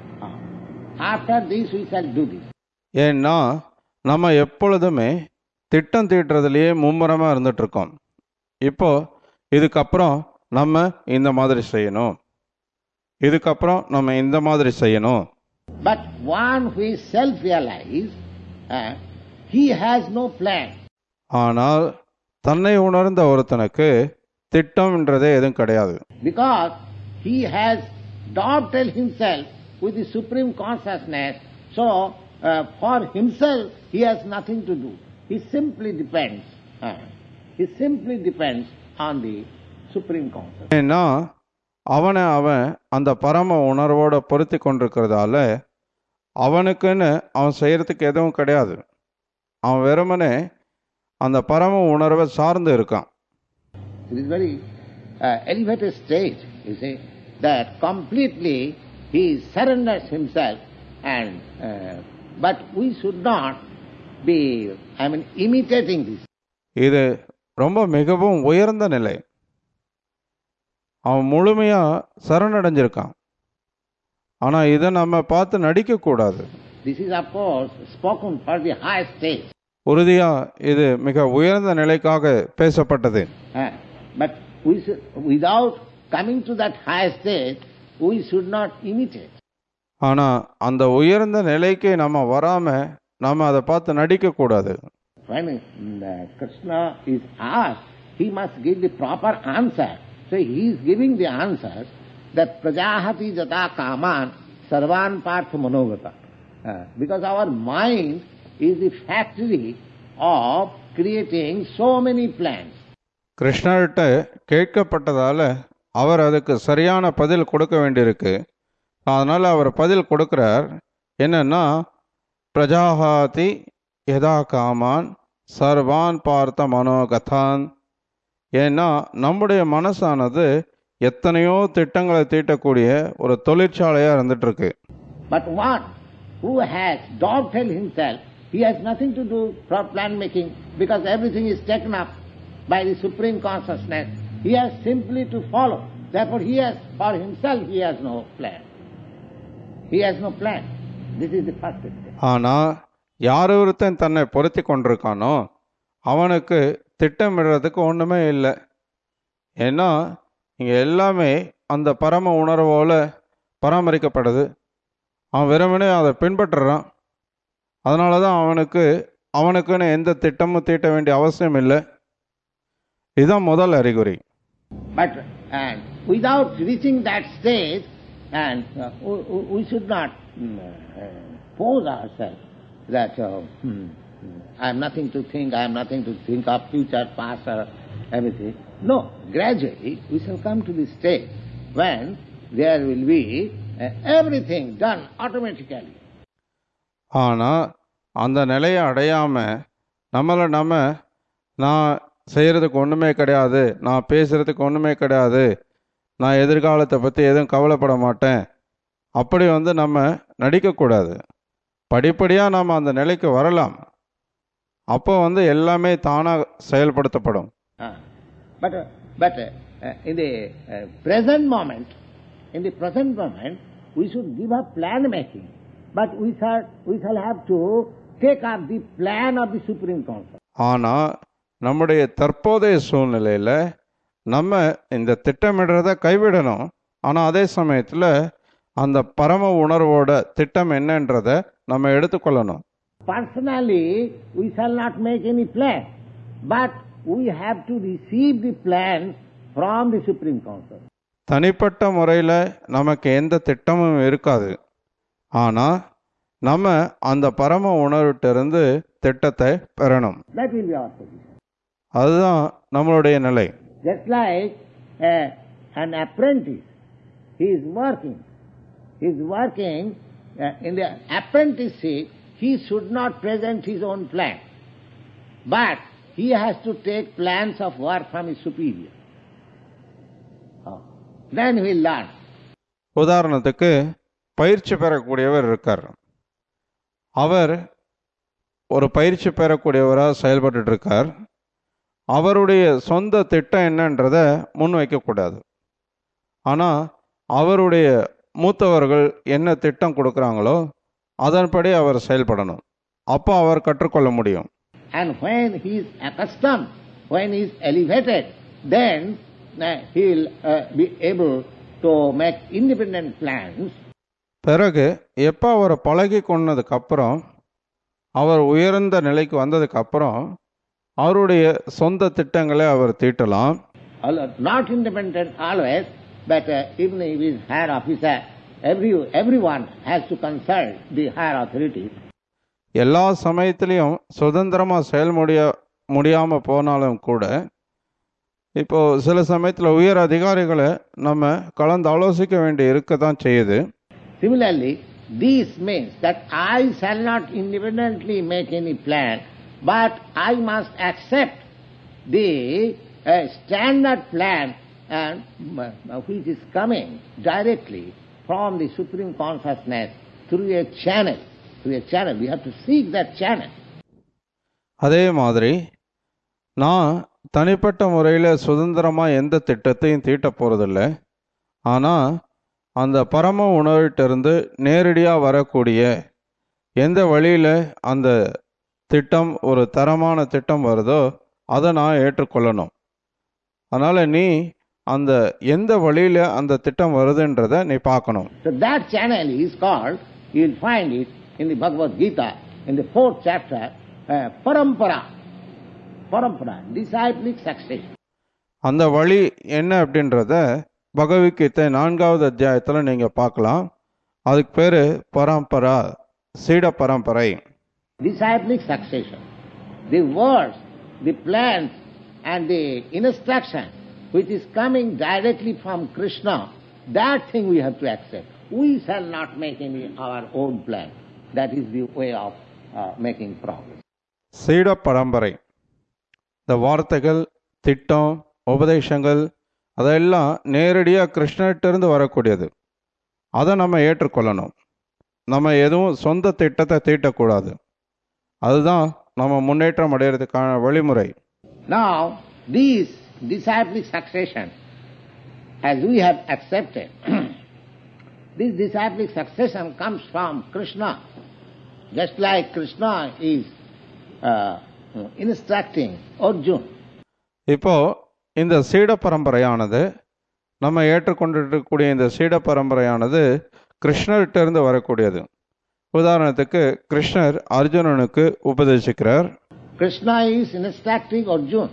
After this we shall do this. ஏன்னா நம்ம எப்பொழுதுமே திட்டம் தீட்டுறதுலேயே மும்முரமாக இருந்துட்டு இருக்கோம். இப்போ இதுக்கப்புறம் நம்ம இந்த மாதிரி செய்யணும், இதுக்கப்புறம் நம்ம இந்த மாதிரி செய்யணும். But one who is self-realized, he has no plan. ஆனால் தன்னை உணர்ந்த ஒருத்தனுக்கு திட்டம்ன்றதே எதுவும் கிடையாது. Because he has dovetailed himself with the supreme consciousness, so for himself he has nothing to do. He simply depends. He simply depends on the supreme consciousness. ஏன்னா அவன் அந்த பரம உணர்வோட பொருத்தி கொண்டிருக்கிறதால அவனுக்குன்னு அவன் செய்யறதுக்கு எதுவும் கிடையாது. அவன் வெறுமனே அந்த பரம உணர்வை சார்ந்து இருக்கான். It is very elevated state, you see, that completely he surrenders himself, and but we should not be, imitating this. இது ரொம்ப மிகவும் உயர்ந்த நிலை. அவன் முழுமையா சரணடைஞ்சிருக்கான். ஆனா இதை நம்ம பார்த்து நடிக்க கூடாது. This is of course spoken for the high stage. உறுதியா இது மிக உயர்ந்த நிலைக்காக பேசப்பட்டது. But we should, without coming to that high stage, we should not imitate. ஆனா அந்த உயர்ந்த நிலைக்கு நம்ம வராம நம்ம அதை பார்த்து நடிக்க கூடாது. When Krishna is asked, he must give the proper answer. So he is giving the answers that prajahati jata kaman sarvan partha manogata. Because our mind is the factory of creating so many plans. கிருஷ்ணர்கிட்ட கேட்கப்பட்டதால அவர் அதுக்கு சரியான பதில் கொடுக்க வேண்டியிருக்கு. அதனால அவர் பதில் கொடுக்கிறார். என்னன்னா, பிரஜாஹாதி யதா காமான் சர்வான் பார்த்த மனோகதான். ஏன்னா நம்முடைய மனசானது எத்தனையோ திட்டங்களை தீட்டக்கூடிய ஒரு தொழிற்சாலையா இருந்துட்டு இருக்கு. But one who has dovetailed himself, he has nothing to do for plan making, because everything is taken up by the supreme consciousness. He has simply to follow. Therefore he has, for himself he has no plan. He has no plan. This is the first step. ஆனா யார் ஒருத்தன் தன்னை பொருத்தி கொண்டிருக்கானோ அவனுக்கு திட்டமிடுறதுக்கு ஒண்ணுமே இல்லை. ஏன்னா இங்க எல்லாமே அந்த பரம உணர்வோல பராமரிக்கப்படுது. அவன் வெறுமனே அதை பின்பற்றுறான். அதனாலதான் அவனுக்குன்னு எந்த திட்டமும் தீட்ட வேண்டிய அவசியம் இல்லை. இதுதான் முதல் அறிகுறி. But without reaching that stage, And we should not pose ourselves that I have nothing to think, I have nothing to think of future, past or everything. No, gradually we shall come to this stage when there will be everything done automatically. ஆனால் அந்த நிலையை அடையாமல் நான் செய்கிறதுக்கு ஒன்றுமே கிடையாது, நான் பேசுகிறதுக்கு ஒன்றுமே கிடையாது, நான் எதிர்காலத்தை பற்றி எதுவும் கவலைப்பட மாட்டேன், அப்படி நம்ம நடிக்கக்கூடாது. படிப்படியாக நாம் அந்த நிலைக்கு வரலாம். அப்போ எல்லாமே தானாக செயல்படுத்தப்படும். But in the present moment, we should give up plan making. But we shall have to take up the plan of the Supreme Council. ஆனால் நம்முடைய தற்போதைய சூழ்நிலையில் நம்ம இந்த திட்டமிடுறதை கைவிடணும். ஆனால் அதே சமயத்தில் அந்த பரம உணர்வோட திட்டம் என்னன்றதை நம்ம எடுத்துக்கொள்ளணும். Personally, we shall not make any plan, but we have to receive the plan from the Supreme Council. தனிப்பட்ட முறையில் நமக்கு எந்த திட்டமும் இருக்காது. ஆனால் நம்ம அந்த பரம உணர்விட்டிருந்து திட்டத்தை பெறணும். That will be our position. அதுதான் நம்மளுடைய நிலை. Just like an apprentice, he is working in the apprenticeship. He should not present his own plan, but he has to take plans of work from his superior. Then he will learn. உதாரணத்துக்கு பயிற்சி பெறக்கூடியவர் இருக்கார். அவர் ஒரு பயிற்சி பெறக்கூடியவராக செயல்பட்டு இருக்கார். அவருடைய சொந்த திட்டம் என்னன்றதை முன் வைக்கக்கூடாது. ஆனால் அவருடைய மூத்தவர்கள் என்ன திட்டம் கொடுக்குறாங்களோ அதன்படி அவர் செயல்படணும். அப்போ அவர் கற்றுக்கொள்ள முடியும். And when he is accustomed, when he is elevated, then he will be able to make independent plans. பிறகு எப்போ அவர் பழகி கொண்டதுக்கப்புறம், அவர் உயர்ந்த நிலைக்கு வந்ததுக்கப்புறம் அவருடைய சொந்த திட்டங்களை அவர் தீட்டலாம். Not independent always, but even if he is higher officer, everyone has to consult the higher authorities. எல்லா சமயத்திலையும் சுதந்திரமாக முடியாமல் போனாலும் கூட இப்போ சில சமயத்தில் உயர் அதிகாரிகளை நம்ம கலந்து ஆலோசிக்க வேண்டி இருக்க தான் செய்யுது. Similarly, this means that I shall not independently make any plan, but I must accept the standard plan which is coming directly from the Supreme Consciousness through a channel. We have to seek that channel. அதே மாதிரி நான் தனிப்பட்ட முறையில் சுதந்திரமாக எந்த திட்டத்தையும் தீட்ட போகிறதில்ல. ஆனால் அந்த பரம உணர்விட்டிருந்து நேரடியாக வரக்கூடிய எந்த வழியில் அந்த திட்டம் ஒரு தரமான திட்டம் வருதோ அதை நான் ஏற்றுக்கொள்ளணும். அதனால் நீ அந்த எந்த வழியில் அந்த திட்டம் வருதுன்றதை நீ பார்க்கணும். So that channel is called, you will find it in the Bhagavad Gita, in the 4th chapter, Parampara, disciplic succession. அந்த வழி என்ன அப்படின்றத பகவத்கீதை 4வது அத்தியாயத்தில் நீங்கள் பார்க்கலாம். அதுக்கு பேர் பரம்பரா, சீட பரம்பரை. Disciplic succession. The words, the plans and the instruction which is coming directly from Krishna, that thing we have to accept. We shall not make any our own plan. That is the way of making progress. சீட பரம்பரை, இந்த வார்த்தைகள், திட்டம், உபதேசங்கள் அதெல்லாம் நேரடியாக கிருஷ்ணர்கிட்டருந்து வரக்கூடியது. அதை நம்ம ஏற்றுக்கொள்ளணும். நம்ம எதுவும் சொந்த திட்டத்தை தீட்டக்கூடாது. அதுதான் நம்ம முன்னேற்றம் அடைகிறதுக்கான வழிமுறை. Now, this disciplic succession, as we have accepted, this disciplic succession comes from Krishna. Just like Krishna is instructing Arjuna. இப்போ இந்த சீட பரம்பரையானது, நம்ம ஏற்றுக்கொண்டிருக்கக்கூடிய இந்த சீட பரம்பரையானது கிருஷ்ணர்கிட்ட வரக்கூடியது. உதாரணத்துக்கு கிருஷ்ணர் அர்ஜுனனுக்கு உபதேசிக்கிறார். Krishna is instructing Arjuna,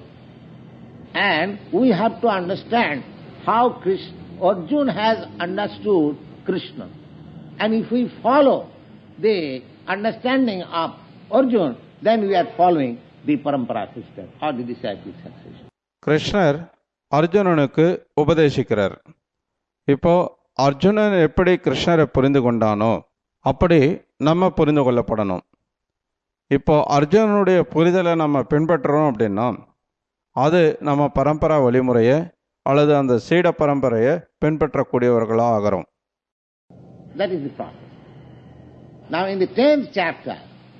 and we have to understand how Arjuna has understood Krishna. And if we follow the understanding of Arjuna, then we are following the parampara system or the disciplic succession. கிருஷ்ணர் அர்ஜுனனுக்கு உபதேசிக்கிறார். இப்போ அர்ஜுனன் எப்படி கிருஷ்ணரை புரிந்து கொண்டானோ அப்படி நம்ம புரிந்து கொள்ளப்படணும். இப்போ அர்ஜுனனுடைய புரிதலை நம்ம பின்பற்றுறோம் அப்படின்னா அது நம்ம பரம்பரா வழிமுறையை அல்லது அந்த சீட பரம்பரையை பின்பற்றக்கூடியவர்களாக ஆகிறோம். That is the process. Now in the 10th chapter,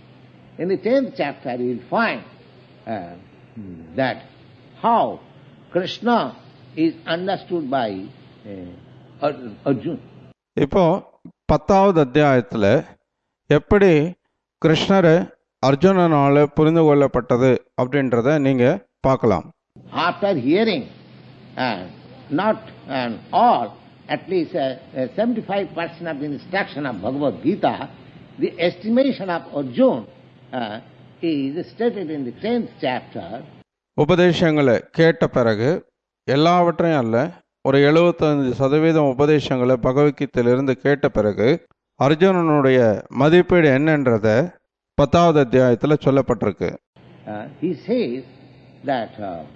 you will find that how Krishna is understood by Arjuna. இப்போ 10வது அத்தியாயத்தில் எப்படி கிருஷ்ணரை அர்ஜுனனால புரிந்து கொள்ளப்பட்டது அப்படின்றத நீங்க பார்க்கலாம். After hearing not all, at least 75% of the instruction of Bhagavad Gita, the estimation of Arjuna is stated in the 10th chapter. உபதேசங்களை கேட்ட பிறகு எல்லாவற்றையும் அல்ல, ஒரு 75% உபதேசங்களை பகவத்கீதையிலிருந்து கேட்ட பிறகு அர்ஜுனனுடைய மதிப்பீடு என்னன்றத 10வது அத்தியாயத்தில் சொல்லப்பட்டிருக்கு. He says that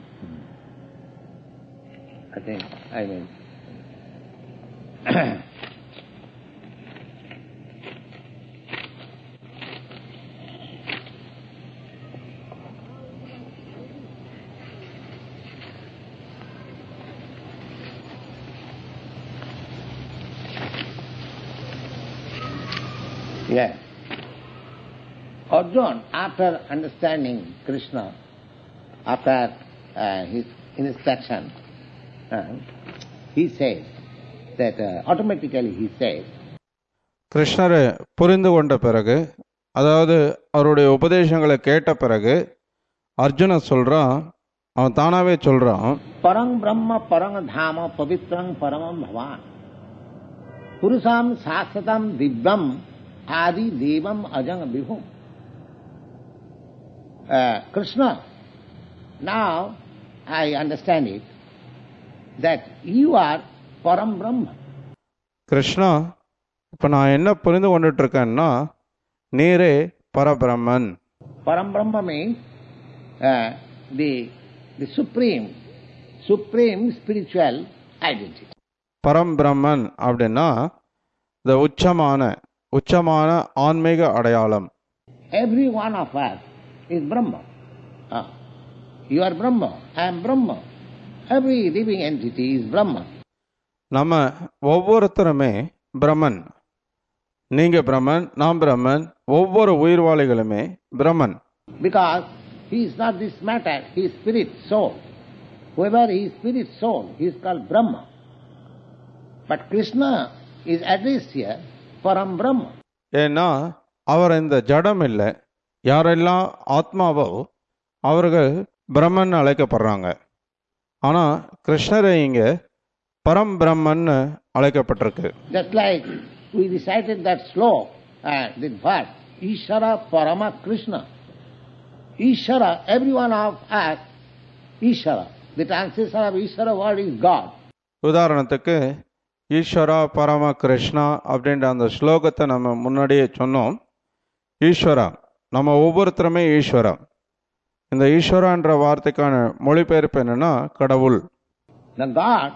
yes. Arjuna, after understanding Krishna, after his instruction, he says that automatically he says, கிருஷ்ணரை புரிந்து கொண்ட பிறகு, அதாவது அவருடைய உபதேசங்களை கேட்ட பிறகு அர்ஜுனன் சொல்றான், அவன் தானாவே சொல்றான், பரங் பிரம்ம பரங் தாம பவித்ரங் பரமம் பவான் புருஷாம் சாஸ்வதம் திவ்யம் ஆதி தேவம் அஜங் விபும். Krishna, now I understand it, that you are Param Brahma. Krishna, இப்போ நான் என்ன புரிந்து கொண்டுட்டு இருக்கேன்னா நீரே பரபிரம்மன். Param Brahma means the supreme spiritual identity. பரம் பிரம்மன் அப்படின்னா இந்த உச்சமான ஆன்மீக அடையாளம். Every one of us is Brahma. You are Brahma, I am Brahma. Every living entity is Brahma. நம்ம ஒவ்வொருத்தருமே பிரம்மன். நீங்க பிரம்மன், நாம் பிரம்மன், ஒவ்வொரு உயிர்வாளிகளுமே பிரம்மன். Because he is not this matter, he is spirit, soul. Whoever he is spirit, soul, he is called Brahma. But Krishna is addressed here, Param Brahma. ஏன்னா அவர் இந்த ஜடம் இல்லை. யாரெல்லாம் ஆத்மாவோ அவர்கள் பிரம்மன் அழைக்கப்படுறாங்க. ஆனா கிருஷ்ணரை இங்க பரம் பிரம்மன் அழைக்கப்பட்டிருக்கு. Just like we recited that sloka, the verse, Ishara Parama Krishna. Ishara, every one of us, Ishara. The translation of Ishara word is God. உதாரணத்துக்கு ஈஸ்வரா பரம கிருஷ்ணா அப்படின்ற அந்த ஸ்லோகத்தை நம்ம முன்னாடியே சொன்னோம். ஈஸ்வரா, நம்ம ஒவ்வொருத்தருமே ஈஸ்வரா. இந்த ஈஸ்வரான்ற வார்த்தைக்கான மொழிபெயர்ப்பு என்னன்னா கடவுள். The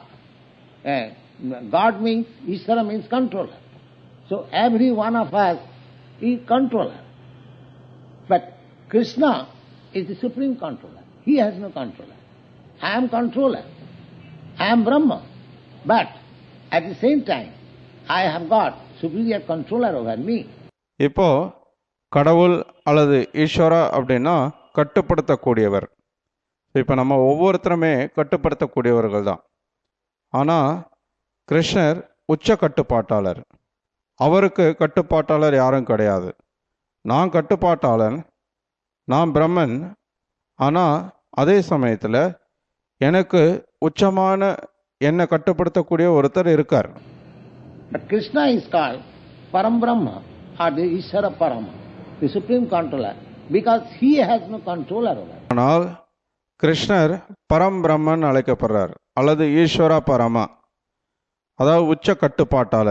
God means, Ishvara means controller. So every one of us is controller. But Krishna is the supreme controller. He has no controller. I am controller. I am Brahma. But at the same time, I have got superior controller over me. இப்போ கடவுள் அல்லது ஈஸ்வரா அப்படின்னா கட்டுப்படுத்தக்கூடியவர். இப்போ நம்ம ஒவ்வொருத்தருமே கட்டுப்படுத்தக்கூடியவர்கள் தான். ஆனால் கிருஷ்ணர் உச்ச கட்டுப்பாட்டாளர். அவருக்கு கட்டுப்பாட்டாளர் யாரும் கிடையாது. நான் கட்டுப்பாட்டாளன், நான் பிரம்மன். ஆனால் அதே சமயத்தில் எனக்கு உச்சமான என்னை கட்டுப்படுத்தக்கூடிய ஒருத்தர் இருக்கார். But Krishna is called Param Brahma or the Ishvara Parama, the supreme controller, because he has no controller over it. ஆனால் கிருஷ்ணர் பரம் பிரம்மன் அழைக்கப்படுறார் அல்லது ஈஸ்வரா பரமா, அதாவது உச்ச கட்டுப்பாட்டாளர்.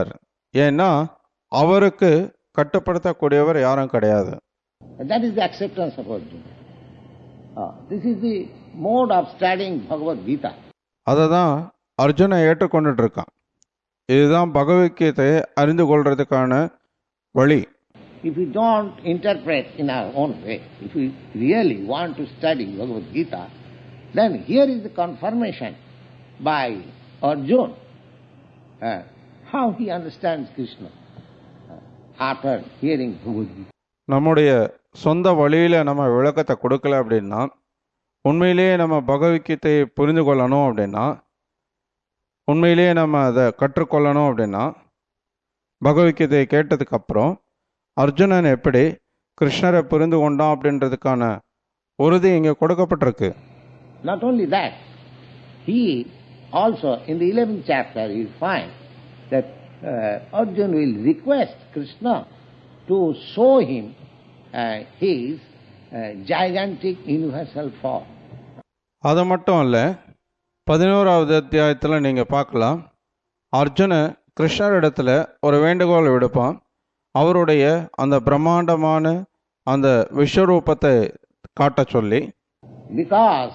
ஏன்னா அவருக்கு கட்டுப்படுத்தக்கூடியவர் யாரும் கிடையாது. That is the acceptance of Arjuna. This is the mode of studying Bhagavad Gita. அதை தான் அர்ஜுனை ஏற்றுக்கொண்டுட்டு இருக்கான். இதுதான் பகவத்கீதையை அறிந்து கொள்றதுக்கான வழி. If we don't interpret in our own way, if we really want to study Bhagavad Gita, then here is the confirmation by Arjuna how he understands Krishna after hearing Bhagavad Gita. நம்முடைய சொந்த வழியில் நம்ம விளக்கத்தை கொடுக்கல அப்படின்னா, உண்மையிலேயே நம்ம பகவத்கீதையை புரிந்து கொள்ளணும் அப்படின்னா, உண்மையிலேயே நம்ம அதை கற்றுக்கொள்ளணும் அப்படின்னா, பகவத்கீதையை கேட்டதுக்கப்புறம் அர்ஜுனன் எப்படி கிருஷ்ணரை புரிந்து கொண்டான் அப்படின்றதுக்கான உறுதி இங்கே கொடுக்கப்பட்டிருக்கு. Not only that, he also in the 11th chapter you find that Arjuna will request Krishna to show him his gigantic universal form. அது மட்டும் இல்லை, 11வது அத்தியாயத்தில் நீங்கள் பார்க்கலாம், அர்ஜுன கிருஷ்ணரிடத்தில் ஒரு வேண்டுகோள் விடுப்பான். அவருடைய அந்த பிரம்மாண்டமான அந்த விஸ்வரூபத்தை காட்ட சொல்லி, because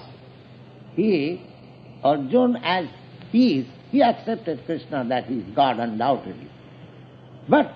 Arjuna as he accepted Krishna that he is God undoubtedly. But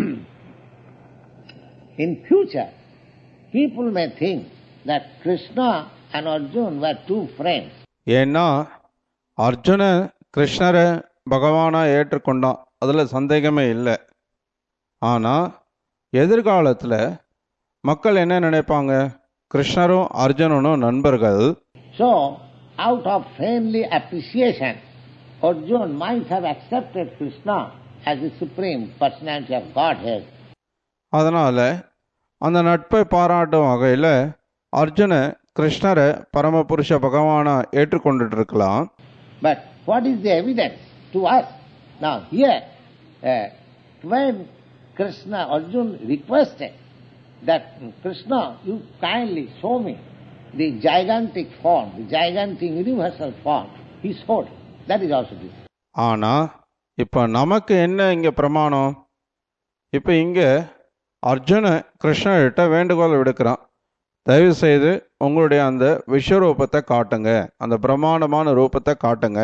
in future, people may think that Krishna and Arjuna were two friends. ஏன்னா அர்ஜுன கிருஷ்ணரை பகவானா ஏற்றுக்கொண்டான், அதில் சந்தேகமே இல்லை. ஆனால் எதிர்காலத்தில் மக்கள் என்ன நினைப்பாங்க, கிருஷ்ணரும் அர்ஜுனனும் நண்பர்கள். So, out of friendly appreciation, Arjuna might have accepted Krishna as the supreme personality of Godhead. அதனால் அந்த நட்பை பாராட்டும் வகையில் அர்ஜுன கிருஷ்ணரை பரமபுருஷ பகவானா ஏற்றுக்கொண்டுட்டு இருக்கலாம். But what is the evidence to us? Now here, when Arjuna requested that Krishna, you kindly show me the gigantic form, the gigantic universal form, he showed. That is also this. ஆனால் இப்போ நமக்கு என்ன இங்கே பிரமாணம்? இப்போ இங்கே அர்ஜுன கிருஷ்ணர்கிட்ட வேண்டுகோள் விடுக்கிறான், தயவு செய்து உங்களுடைய அந்த விஸ்வரூபத்தை காட்டுங்க, அந்த பிரம்மாண்டமான ரூபத்தை காட்டுங்க.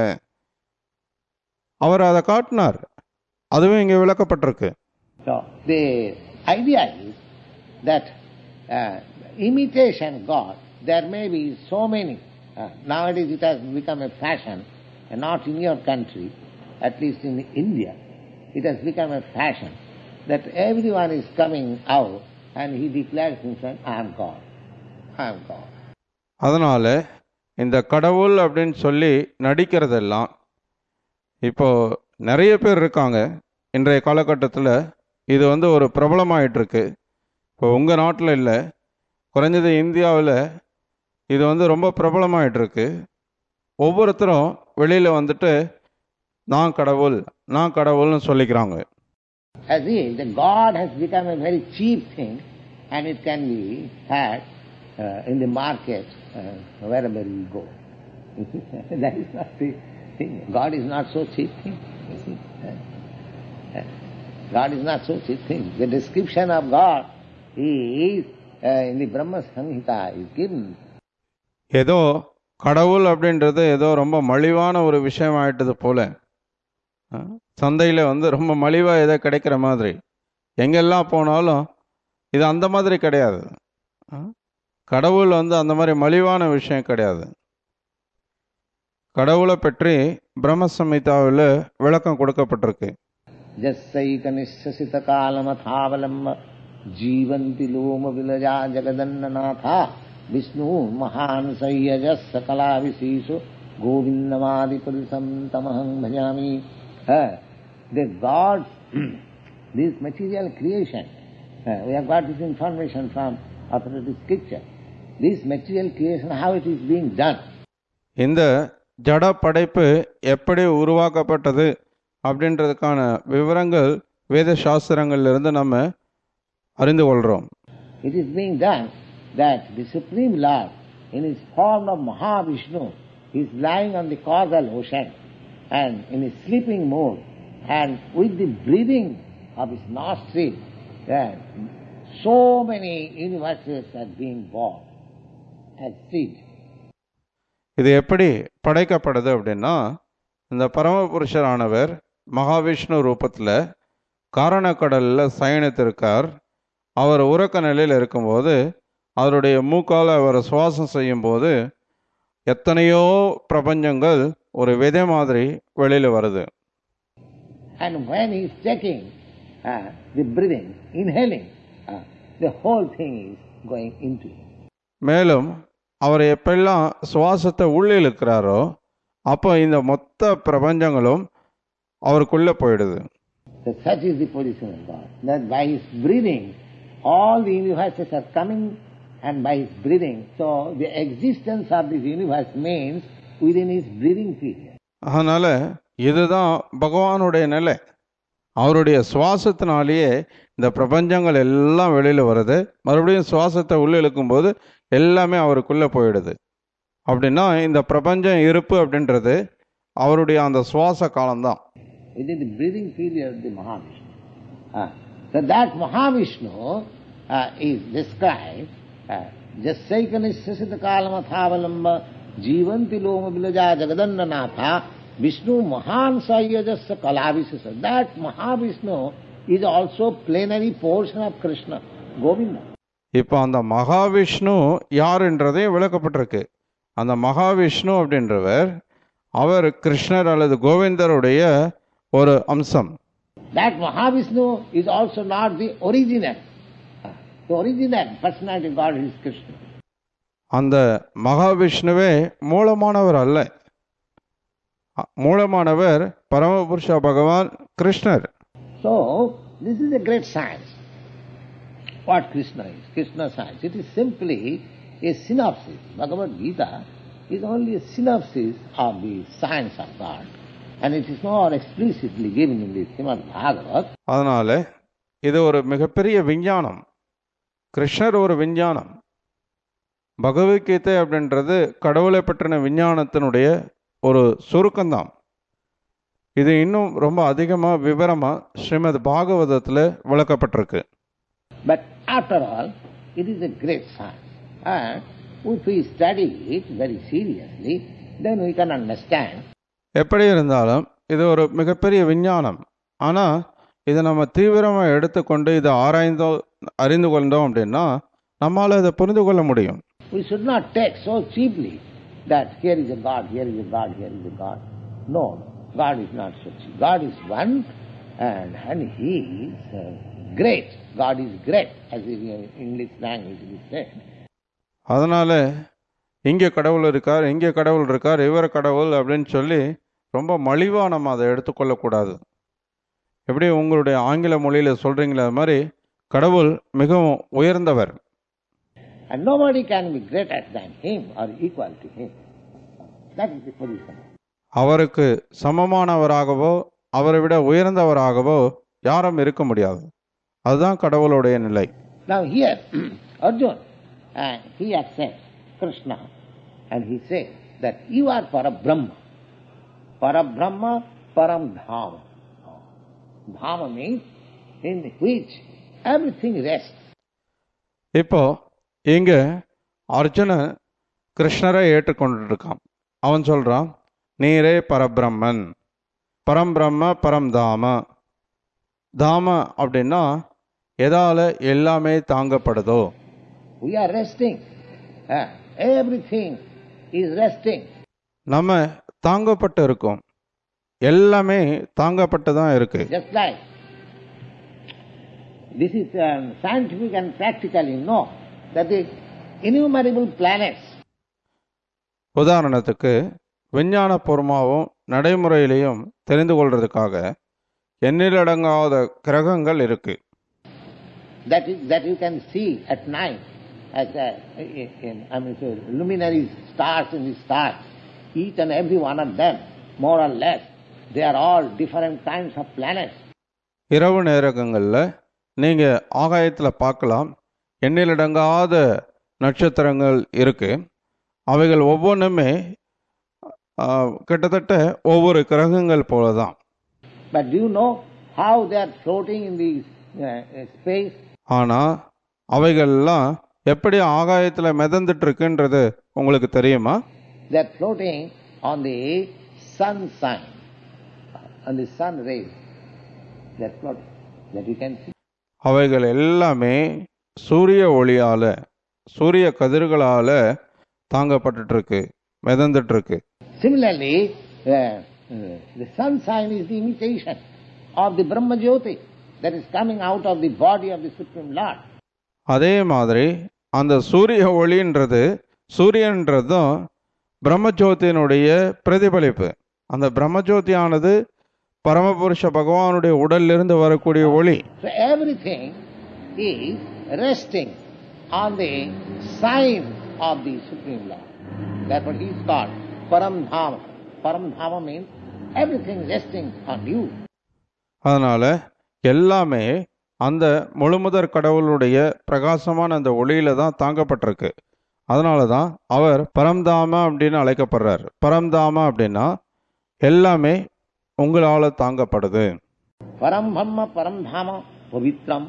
அவர் அதை காட்டினார், அதுவும் இங்கே விளக்கப்பட்டிருக்கு. So the idea is that imitation God, there may be so many. Nowadays it has become a fashion, and not in your country, at least in India, it has become a fashion that everyone is coming out and he declares himself, I am God. I am God. அதனால் இந்த கடவுள் அப்படின்னு சொல்லி நடிக்கிறதெல்லாம் இப்போ நிறைய பேர் இருக்காங்க. இன்றைய காலகட்டத்தில் இது ஒரு பிரபலமாயிட்டிருக்கு. இப்போ உங்கள் நாட்டில் இல்லை, குறைஞ்சது இந்தியாவில் இது ரொம்ப பிரபலமாயிட்டிருக்கு. ஒவ்வொருத்தரும் வெளியில் வந்துட்டு நான் கடவுள் நான் கடவுள்னு சொல்லிக்கிறாங்க. As if the God has become a very cheap thing and it can be had in the market wherever you go. That is not the thing. God is not so cheap thing. God is not so cheap thing. The description of God is in the Brahma Samhita is given. ஏதோ கடவுள் அப்படின்றது ஏதோ ரொம்ப மலிவான ஒரு விஷயம் ஆயிட்டது போல, சந்தையில் ரொம்ப மலிவாக ஏதோ கிடைக்கிற மாதிரி எங்கெல்லாம் போனாலும் இது அந்த மாதிரி கிடையாது. கடவுள் அந்த மாதிரி மலிவான விஷயம் கிடையாது. கடவுளை பற்றி பிரம்ம சம்ஹிதாவில் விளக்கம் கொடுக்கப்பட்டிருக்கு. ஜஸ்ஸைக நிஸ்ஸசித காலமதாவலம்ப ஜீவந்தி லோம விலஜா ஜகதன்னநாதா விஷ்ணு மகான் சையஜஸ் சகலா விசீஷு கோவிந்தமாதி புருஷம் தமஹம் பஜாமி. The God, this material creation, we have got this information from authoritative scripture. This material creation, how it is being done. இந்த ஜட படைப்பு எப்படி உருவாக்கப்பட்டது அப்படின்றதுக்கான விவரங்கள் வேத சாஸ்திரங்களிலிருந்து நம்ம அறிந்து கொள்கிறோம். It is being done that the Supreme Lord in his form of Mahavishnu is lying on the causal ocean and in a sleeping mood, and with the breathing of his nostril, that so many universes are being born as seed. இது எப்படி படைக்கப்படுது அப்படின்னா, இந்த பரமபுருஷரானவர் மகாவிஷ்ணு ரூபத்தில் காரணக்கடலில் சயனித்திருக்கார். அவர் உறக்க நிலையில் இருக்கும்போது அவருடைய மூக்கால் அவர் சுவாசம் செய்யும்போது எத்தனையோ பிரபஞ்சங்கள் ஒரு விதை மாதிரி வெளியில் வருது. And when he is taking the breathing, inhaling, the whole thing is going into him. மேலும் அவர் எப்பெல்லாம் சுவாசத்தை உள்ளே இழுக்கிறாரோ அப்போ இந்த மொத்த பிரபஞ்சங்களும் அவருக்குள்ளே போயிடுது. So such is the position of God. That by his breathing, all the universes are coming, and by his breathing, so the existence of this universe means within his breathing period. அதனால இதுதான் பகவானுடைய நிலை. அவருடைய சுவாசத்தினாலேயே இந்த பிரபஞ்சங்கள் எல்லாம் வெளியில் வருது. மறுபடியும் சுவாசத்தை உள்ளே இழுக்கும்போது எல்லாமே அவருக்குள்ளே போயிடுது. அப்படின்னா இந்த பிரபஞ்சம் இருப்பு அப்படின்றது அவருடைய அந்த சுவாச காலம்தான். Within the breathing period of the Mahavishnu. So that Mahavishnu is described Jasaikanisasita Kalamathavalamma Jivanti Loma Bilaja Jagadannanatha Vishnu Mahan Sayajasa Kalavisasa. That Mahavishnu is also plenary portion of Krishna, Govinda. இப்போ அந்த மகாவிஷ்ணு யாருன்றதே விளக்கப்பட்டிருக்கு. அந்த மகாவிஷ்ணு அப்படின்றவர் அவர் கிருஷ்ணர் அல்லது கோவிந்தருடைய ஒரு அம்சம். That Mahavishnu is also not the original. The original personality of God is Krishna. அந்த மகாவிஷ்ணுவே மூலமானவர் அல்ல. மூலமானவர் பரமபுருஷ பகவான் கிருஷ்ணர். So this is a great science. What Krishna is, Krishna science. It is simply a synopsis. Bhagavad Gita is only a synopsis of the science of God. And it is not explicitly given in the Srimad Bhagavad. அதனால இது ஒரு மிகப்பெரிய விஞ்ஞானம். கிருஷ்ணர் ஒரு விஞ்ஞானம். பகவத்கீதை அப்படின்றது கடவுளை பற்றின விஞ்ஞானத்தினுடைய ஒரு சுருக்கம்தான். இது இன்னும் ரொம்ப அதிகமாக விவரமாக ஸ்ரீமத் பாகவதத்தில் விளக்கப்பட்டிருக்கு. But after all, it is a great science. And if we study it very seriously, then we can understand. எப்படி இருந்தாலும் இது ஒரு மிகப்பெரிய விஞ்ஞானம். ஆனால் இதை நம்ம தீவிரமாக எடுத்துக்கொண்டு இதை அறிந்து கொண்டோம் அப்படின்னா நம்மால் இதை புரிந்து கொள்ள முடியும். We should not take so cheaply that here is a God, here is a God, here is a God. No, God is not so cheap. God is one and He is great. God is great, as in English language it is said. அதனால் இங்கே கடவுள் இருக்கார், இங்கே கடவுள் இருக்கார், இவர் கடவுள் அப்படின்னு சொல்லி ரொம்ப மலிவாக நம்ம அதை எடுத்துக்கொள்ளக்கூடாது. எப்படி உங்களுடைய ஆங்கில மொழியில் சொல்கிறீங்களே அது மாதிரி கடவுள் மிகவும் உயர்ந்தவர். And nobody can be greater than Him or equal to Him. That is the position. அவருக்கு சமமானவராகவோ அவரை விட உயர்ந்தவராகவோ யாரும் இருக்க முடியாது. அதுதான் கடவுளுடைய நிலை. Now here, Arjuna, he accepts Krishna and he says that you are Parabrahma. Parabrahma, Param Dhama. Dhama means in which everything rests. இப்போ இங்க அர்ஜுனன் கிருஷ்ணரை ஏற்றுக்கொண்டிருக்கான். அவன் சொல்றான், நீரே பரபிரம்மன், பரம்பிரம்ம பரம்தாம. தாம அப்படின்னா எதால எல்லாமே தாங்கப்படுதோ. We are resting. Everything is resting. நம்ம தாங்கப்பட்டு இருக்கோம். எல்லாமே தாங்கப்பட்டு தான் இருக்கு. Just like this is scientific and practically know that the innumerable planets. உதாரணத்துக்கு விஞ்ஞானபூர்வமாகவும் நடைமுறையிலையும் தெரிந்து கொள்றதுக்காக எண்ணிலடங்காத கிரகங்கள் இருக்கு. That you can see at night as luminary stars in the stars. Each and every one of them, more or less, they are all different kinds of planets. இரவு நேரங்களில் நீங்கள் ஆகாயத்தில் பார்க்கலாம், எண்ணிலடங்காத நட்சத்திரங்கள் இருக்கு. அவைகள் ஒவ்வொன்றுமே கிட்டத்தட்ட ஒவ்வொரு கிரகங்கள் போல தான். But do you know how they are floating in the space. ஆனால் அவைகள்லாம் எப்படி ஆகாயத்தில் மிதந்துட்டு இருக்குன்றது உங்களுக்கு தெரியுமா? They are floating on the sunshine, on the sun rays. They are floating. That you can see. அவைகள் எல்லாமே சூரிய ஒளியால, சூரிய கதிர்களால தாங்கப்பட்டு இருக்கு, மிதந்துட்டு இருக்கு. Similarly, the sunshine is the imitation of the Brahma Jyoti that is coming out of the body of the Supreme Lord. அதே மாதிரி அந்த சூரிய ஒளின்றது, சூரியன்றதும் பிரம்மஜோதியினுடைய பிரதிபலிப்பு. அந்த பிரம்மஜோதியானது பரமபுருஷ பகவானுடைய உடலிலிருந்து வரக்கூடிய ஒளி. So everything is resting on the sign of the Supreme Lord. That's what he is called Paramdhama. Paramdhama means everything resting on you. அதனால எல்லாமே அந்த முழுமுதற் கடவுளுடைய பிரகாசமான அந்த ஒளியில தான் தாங்கப்பட்டிருக்கு. அதனால தான் அவர் பரம்தாம அப்படின்னு அழைக்கப்படுறார். பரம்தாம அப்படின்னா எல்லாமே உங்களால தாங்கப்படுது. Param Brahma, Param Dhama, Pavitram.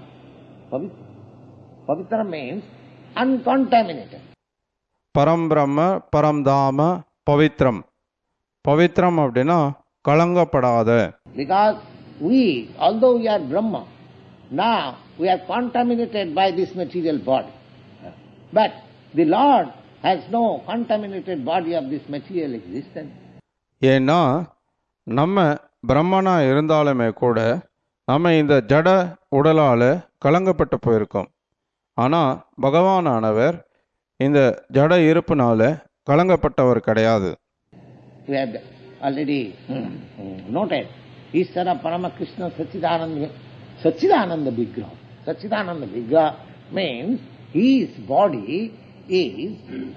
Pavitram means uncontaminated. பரம் பிரம்ம, பரம்தாம, பவித்ரம். பவித்ரம் அப்படின்னா கலங்கப்படாத. Because we, although we are Brahma, now we are contaminated by this material body. But the Lord has no contaminated body of this material existence. ஏன்னா நம்ம பிரம்மனா இருந்தாலுமே கூட நம்ம இந்த ஜட உடலால் கலங்கப்பட்டு போயிருக்கோம். ஆனால் பகவானானவர் இந்த ஜட இருப்புனால கலங்கப்பட்டவர் கிடையாது. We have already noted Ishvara Parama Krishna Satchidananda Vigraha. Satchidananda Vigraha means his body is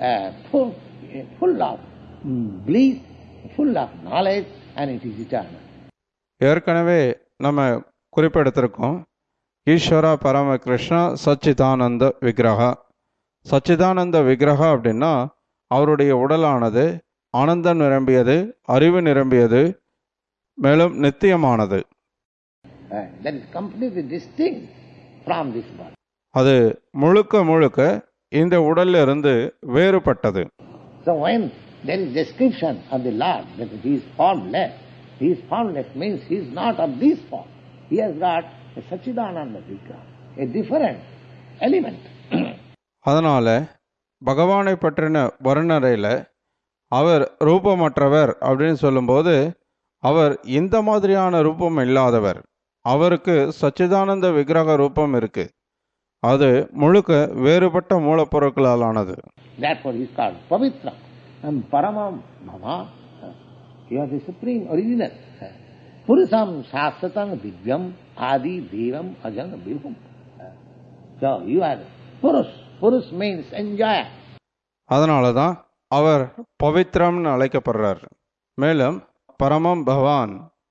full of bliss, full of knowledge, and it is eternal. ஏற்கனவே நம்ம குறிப்பெடுத்திருக்கோம். ஈஸ்வரா பரம கிருஷ்ணா சச்சிதானந்த விக்கிரகா. சச்சிதானந்த விக்கிரகா அப்படின்னா அவருடைய உடலானது ஆனந்தம் நிரம்பியது, அறிவு நிரம்பியது, மேலும் நித்தியமானது. That is completely distinct from this body. அது முழுக்க முழுக்க இந்த உடல்ல இருந்து வேறுபட்டது. So when there is description of the Lord that he is formless, he is formless means he is not of this form. He has got a Satchidananda Vigraha, a different element. அதனால பகவானை பற்றின வர்ணனையில் அவர் ரூபமற்றவர் அப்படின்னு சொல்லும்போது அவர் இந்த மாதிரியான ரூபம் இல்லாதவர். அவருக்கு சச்சிதானந்த விக்கிரக ரூபம் இருக்கு. அது முழுக்க வேறுபட்ட மூலப்பொருட்களால் ஆனது. Therefore he is called Pavitra and Paramam Bhava. You are the supreme original. Purusam Shastratam Divyam Adi Devam Ajam Vibhum. So you are Purus. Purus means enjoyer. அதனால தான் அவர் பவித்ரம்னு அழைக்கப்படுறார். மேலும் பரமம் பவான்,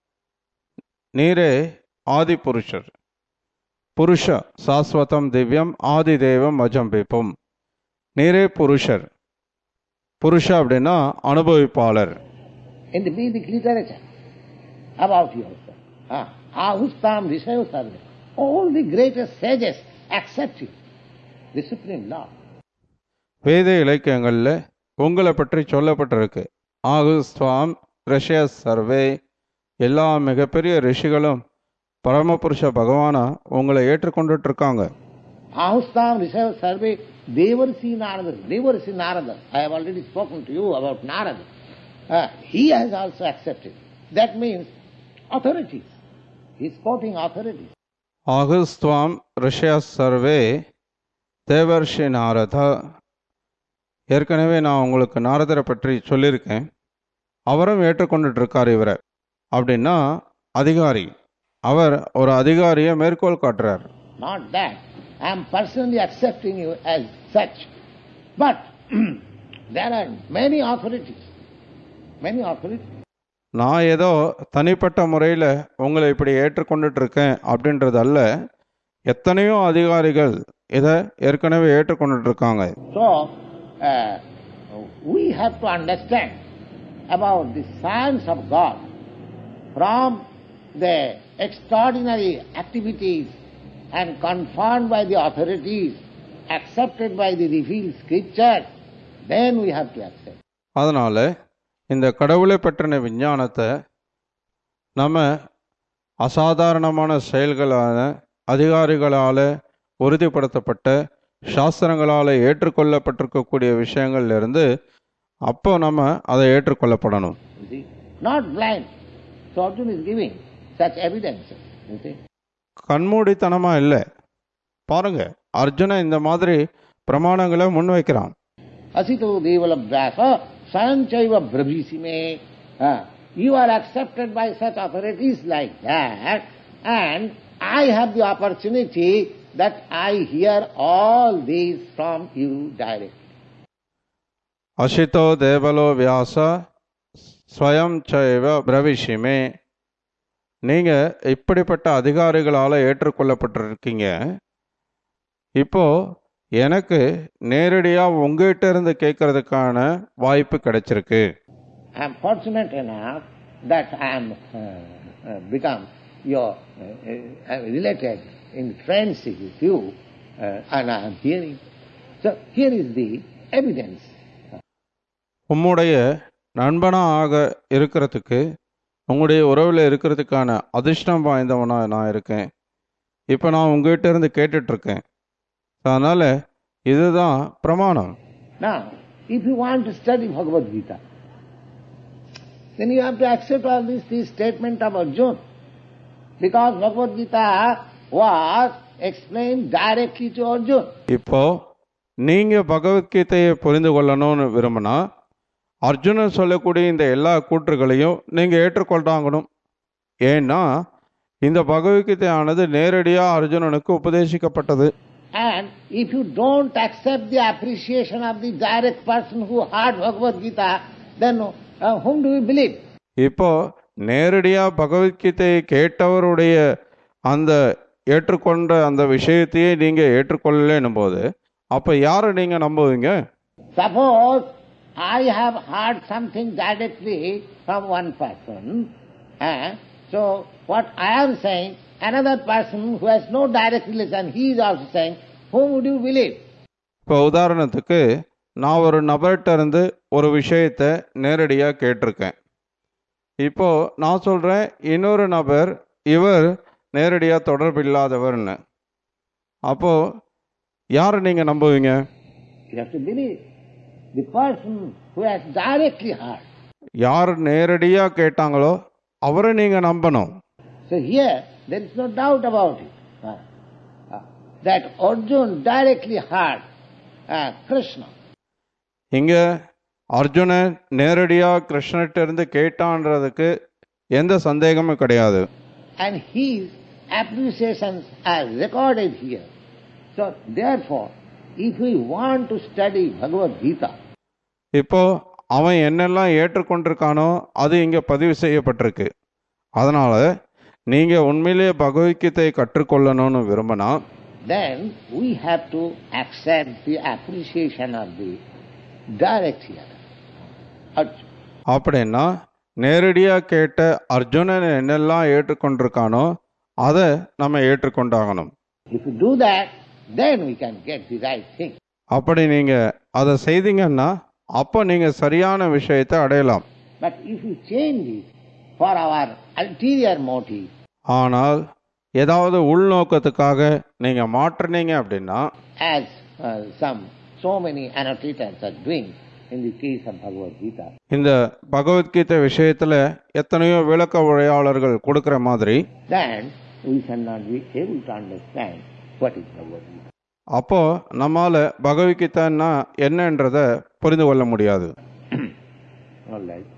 நீரே ஆதி புருஷர். புருஷ சாஸ்வதம் திவ்யம் ஆதி தேவம் அஜம் விபும். நீரே புருஷர். புருஷ அப்படின்னா அனுபவிப்பாளர். In the Vedic literature about yourself, Ahustam Rishayo Sarve, all the greatest sages accept you, the Supreme Lord. வேத இலக்கியங்களில் உங்களை பற்றி சொல்லப்பட்டிருக்கு. ஆகுஸ்துவாம் ரிஷய சர்வே, எல்லா மிகப்பெரிய ரிஷிகளும் பரமபுருஷ பகவானா உங்களை ஏற்றுக்கொண்டுட்டு இருக்காங்க. Ahustam Rishayo Sarve, Devarsi Narada. Devarsi Narada, I have already spoken to you about Narada. He has also accepted. That means authorities. He is quoting authorities. ஆகுஸ்துவாம் ரிஷய சர்வே தேவர்ஷி நாரதா. ஏற்கனவே நான் உங்களுக்கு நாரதரை பற்றி சொல்லியிருக்கேன். அவரும் ஏற்றுக்கொண்டுட்டு இருக்கார் இவரை. அப்படின்னா அதிகாரி. அவர் ஒரு அதிகாரியை மேற்கோள் காட்டுறார். Not that I am personally accepting you as such, but there are many authorities. Many authorities. நான் ஏதோ தனிப்பட்ட முறையில் உங்களை இப்படி ஏற்றுக்கொண்டுட்டு இருக்கேன் அப்படின்றது அல்ல. எத்தனையோ அதிகாரிகள் இதை ஏற்கனவே ஏற்றுக்கொண்டுட்டு இருக்காங்க. So we have to understand about the science of God from the extraordinary activities and confirmed by the authorities, accepted by the revealed scripture, then we have to accept. அதனால இந்த கடவுளை பற்றின விஞ்ஞானத்தை நம்ம அசாதாரணமான செயல்களான அதிகாரிகளால் உறுதிப்படுத்தப்பட்ட சாஸ்திரங்களால் ஏற்றுக்கொள்ளப்பட்டிருக்கக்கூடிய விஷயங்கள்லேருந்து அப்போ நம்ம அதை ஏற்றுக்கொள்ளப்படணும். Not blind. So Arjuna is giving such evidences. கண்மூடித்தனமா இல்லை. பாருங்க, அர்ஜுன இந்த மாதிரி பிரமாணங்களை முன்வைக்கிறான். Asito devalabhyasa sayanchaiva brabhisime. You are accepted by such authorities like that, and I have the opportunity that I hear all these from you directly. அசிதோ தேவலோ Vyasa ஸ்வயம் சைவ பிரவிஷிமே. நீங்கள் இப்படிப்பட்ட அதிகாரிகளால் ஏற்றுக்கொள்ளப்பட்டிருக்கீங்க. இப்போ எனக்கு நேரடியாக உங்ககிட்ட இருந்து கேட்கறதுக்கான வாய்ப்பு கிடைச்சிருக்கு. I am fortunate enough that I am become your related in friendship with you, and I am hearing. So here is the evidence. உம்முடைய நண்பனாக இருக்கிறதுக்கு, உங்களுடைய உறவில் இருக்கிறதுக்கான அதிர்ஷ்டம் வாய்ந்தவனாக நான் இருக்கேன். இப்போ நான் உங்ககிட்ட இருந்து கேட்டுட்ருக்கேன். அதனால் இதுதான் பிரமாணம். Now, if you want to study Bhagavad Gita, then you have to accept all this statement of Arjuna, because Bhagavad Gita was explained directly to Arjuna. இப்போ நீங்கள் பகவத்கீதையை புரிந்து கொள்ளணும்னு விரும்பினா அர்ஜுனன் சொல்லக்கூடிய இந்த எல்லா கூற்றுகளையும் நீங்கள் ஏற்றுக்கொண்டாங்கணும். ஏன்னா இந்த பகவத்கீதையானது நேரடியாக அர்ஜுனனுக்கு உபதேசிக்கப்பட்டது. And if you don't accept the appreciation of the direct person who heard Bhagavad Gita, then whom do you believe? இப்போ நேரடியாக பகவத்கீதையை கேட்டவருடைய அந்த ஏற்றுக்கொண்ட அந்த விஷயத்தையே நீங்கள் ஏற்றுக்கொள்ளலேன்னும் போது அப்போ யாரை நீங்கள் நம்புவீங்க? Suppose I have heard something directly from one person, so what I am saying, another person who has no direct relation, he is also saying, whom would you believe? இப்போ உதாரணத்துக்கு நான் ஒரு நபர்கிட்ட இருந்து ஒரு விஷயத்தை நேரடியாக கேட்டிருக்கேன். இப்போ நான் சொல்கிறேன், இன்னொரு நபர் இவர் நேரடியாக தொடர்பு இல்லாதவர்னு. அப்போது யாரை நீங்கள் நம்புவீங்க? You have to believe the person who has directly heard. யார் நேரடியாக கேட்டாங்களோ அவரை நீங்கள் நம்பணும். So here there is no doubt about it, that Arjuna directly heard Krishna. இங்கே அர்ஜுனன் நேரடியாக கிருஷ்ணர்கிட்ட இருந்து கேட்டான்றதுக்கு எந்த சந்தேகமும் கிடையாது. And his appreciations are recorded here. So therefore, if we want to study Bhagavad Gita, இப்போ அவன் என்னெல்லாம் ஏற்றுக்கொண்டிருக்கானோ அது இங்கே பதிவு செய்யப்பட்டிருக்கு. அதனால நீங்க உண்மையிலேயே பகவத்கீதையை கற்றுக்கொள்ளணும்னு விரும்பினா then we have to accept the appreciation of the direct hearer, Arjuna. அப்படின்னா நேரடியாக கேட்ட அர்ஜுனன் என்னெல்லாம் ஏற்றுக்கொண்டிருக்கானோ அதை நம்ம ஏற்றுக்கொண்டாகணும். If you do that, then we can get the right thing. அப்படி நீங்க அதை செய்தீங்கன்னா அப்போ நீங்க சரியான விஷயத்தை அடையலாம். But if you change it for our ulterior motive, ஆனால் ஏதாவது உள்நோக்கத்துக்காக நீங்க மாற்றினீங்க அப்படின்னா, as so many annotators are doing in the case of Bhagavad Gita, இந்த பகவத்கீதை விஷயத்துல எத்தனையோ விளக்க உரையாளர்கள் கொடுக்கிற மாதிரி, then we cannot be able to understand what is Bhagavad Gita. அப்போ நம்மால பகவத்கீதைன்னா என்னன்றதை புரிந்து கொள்ள முடியாது. All right.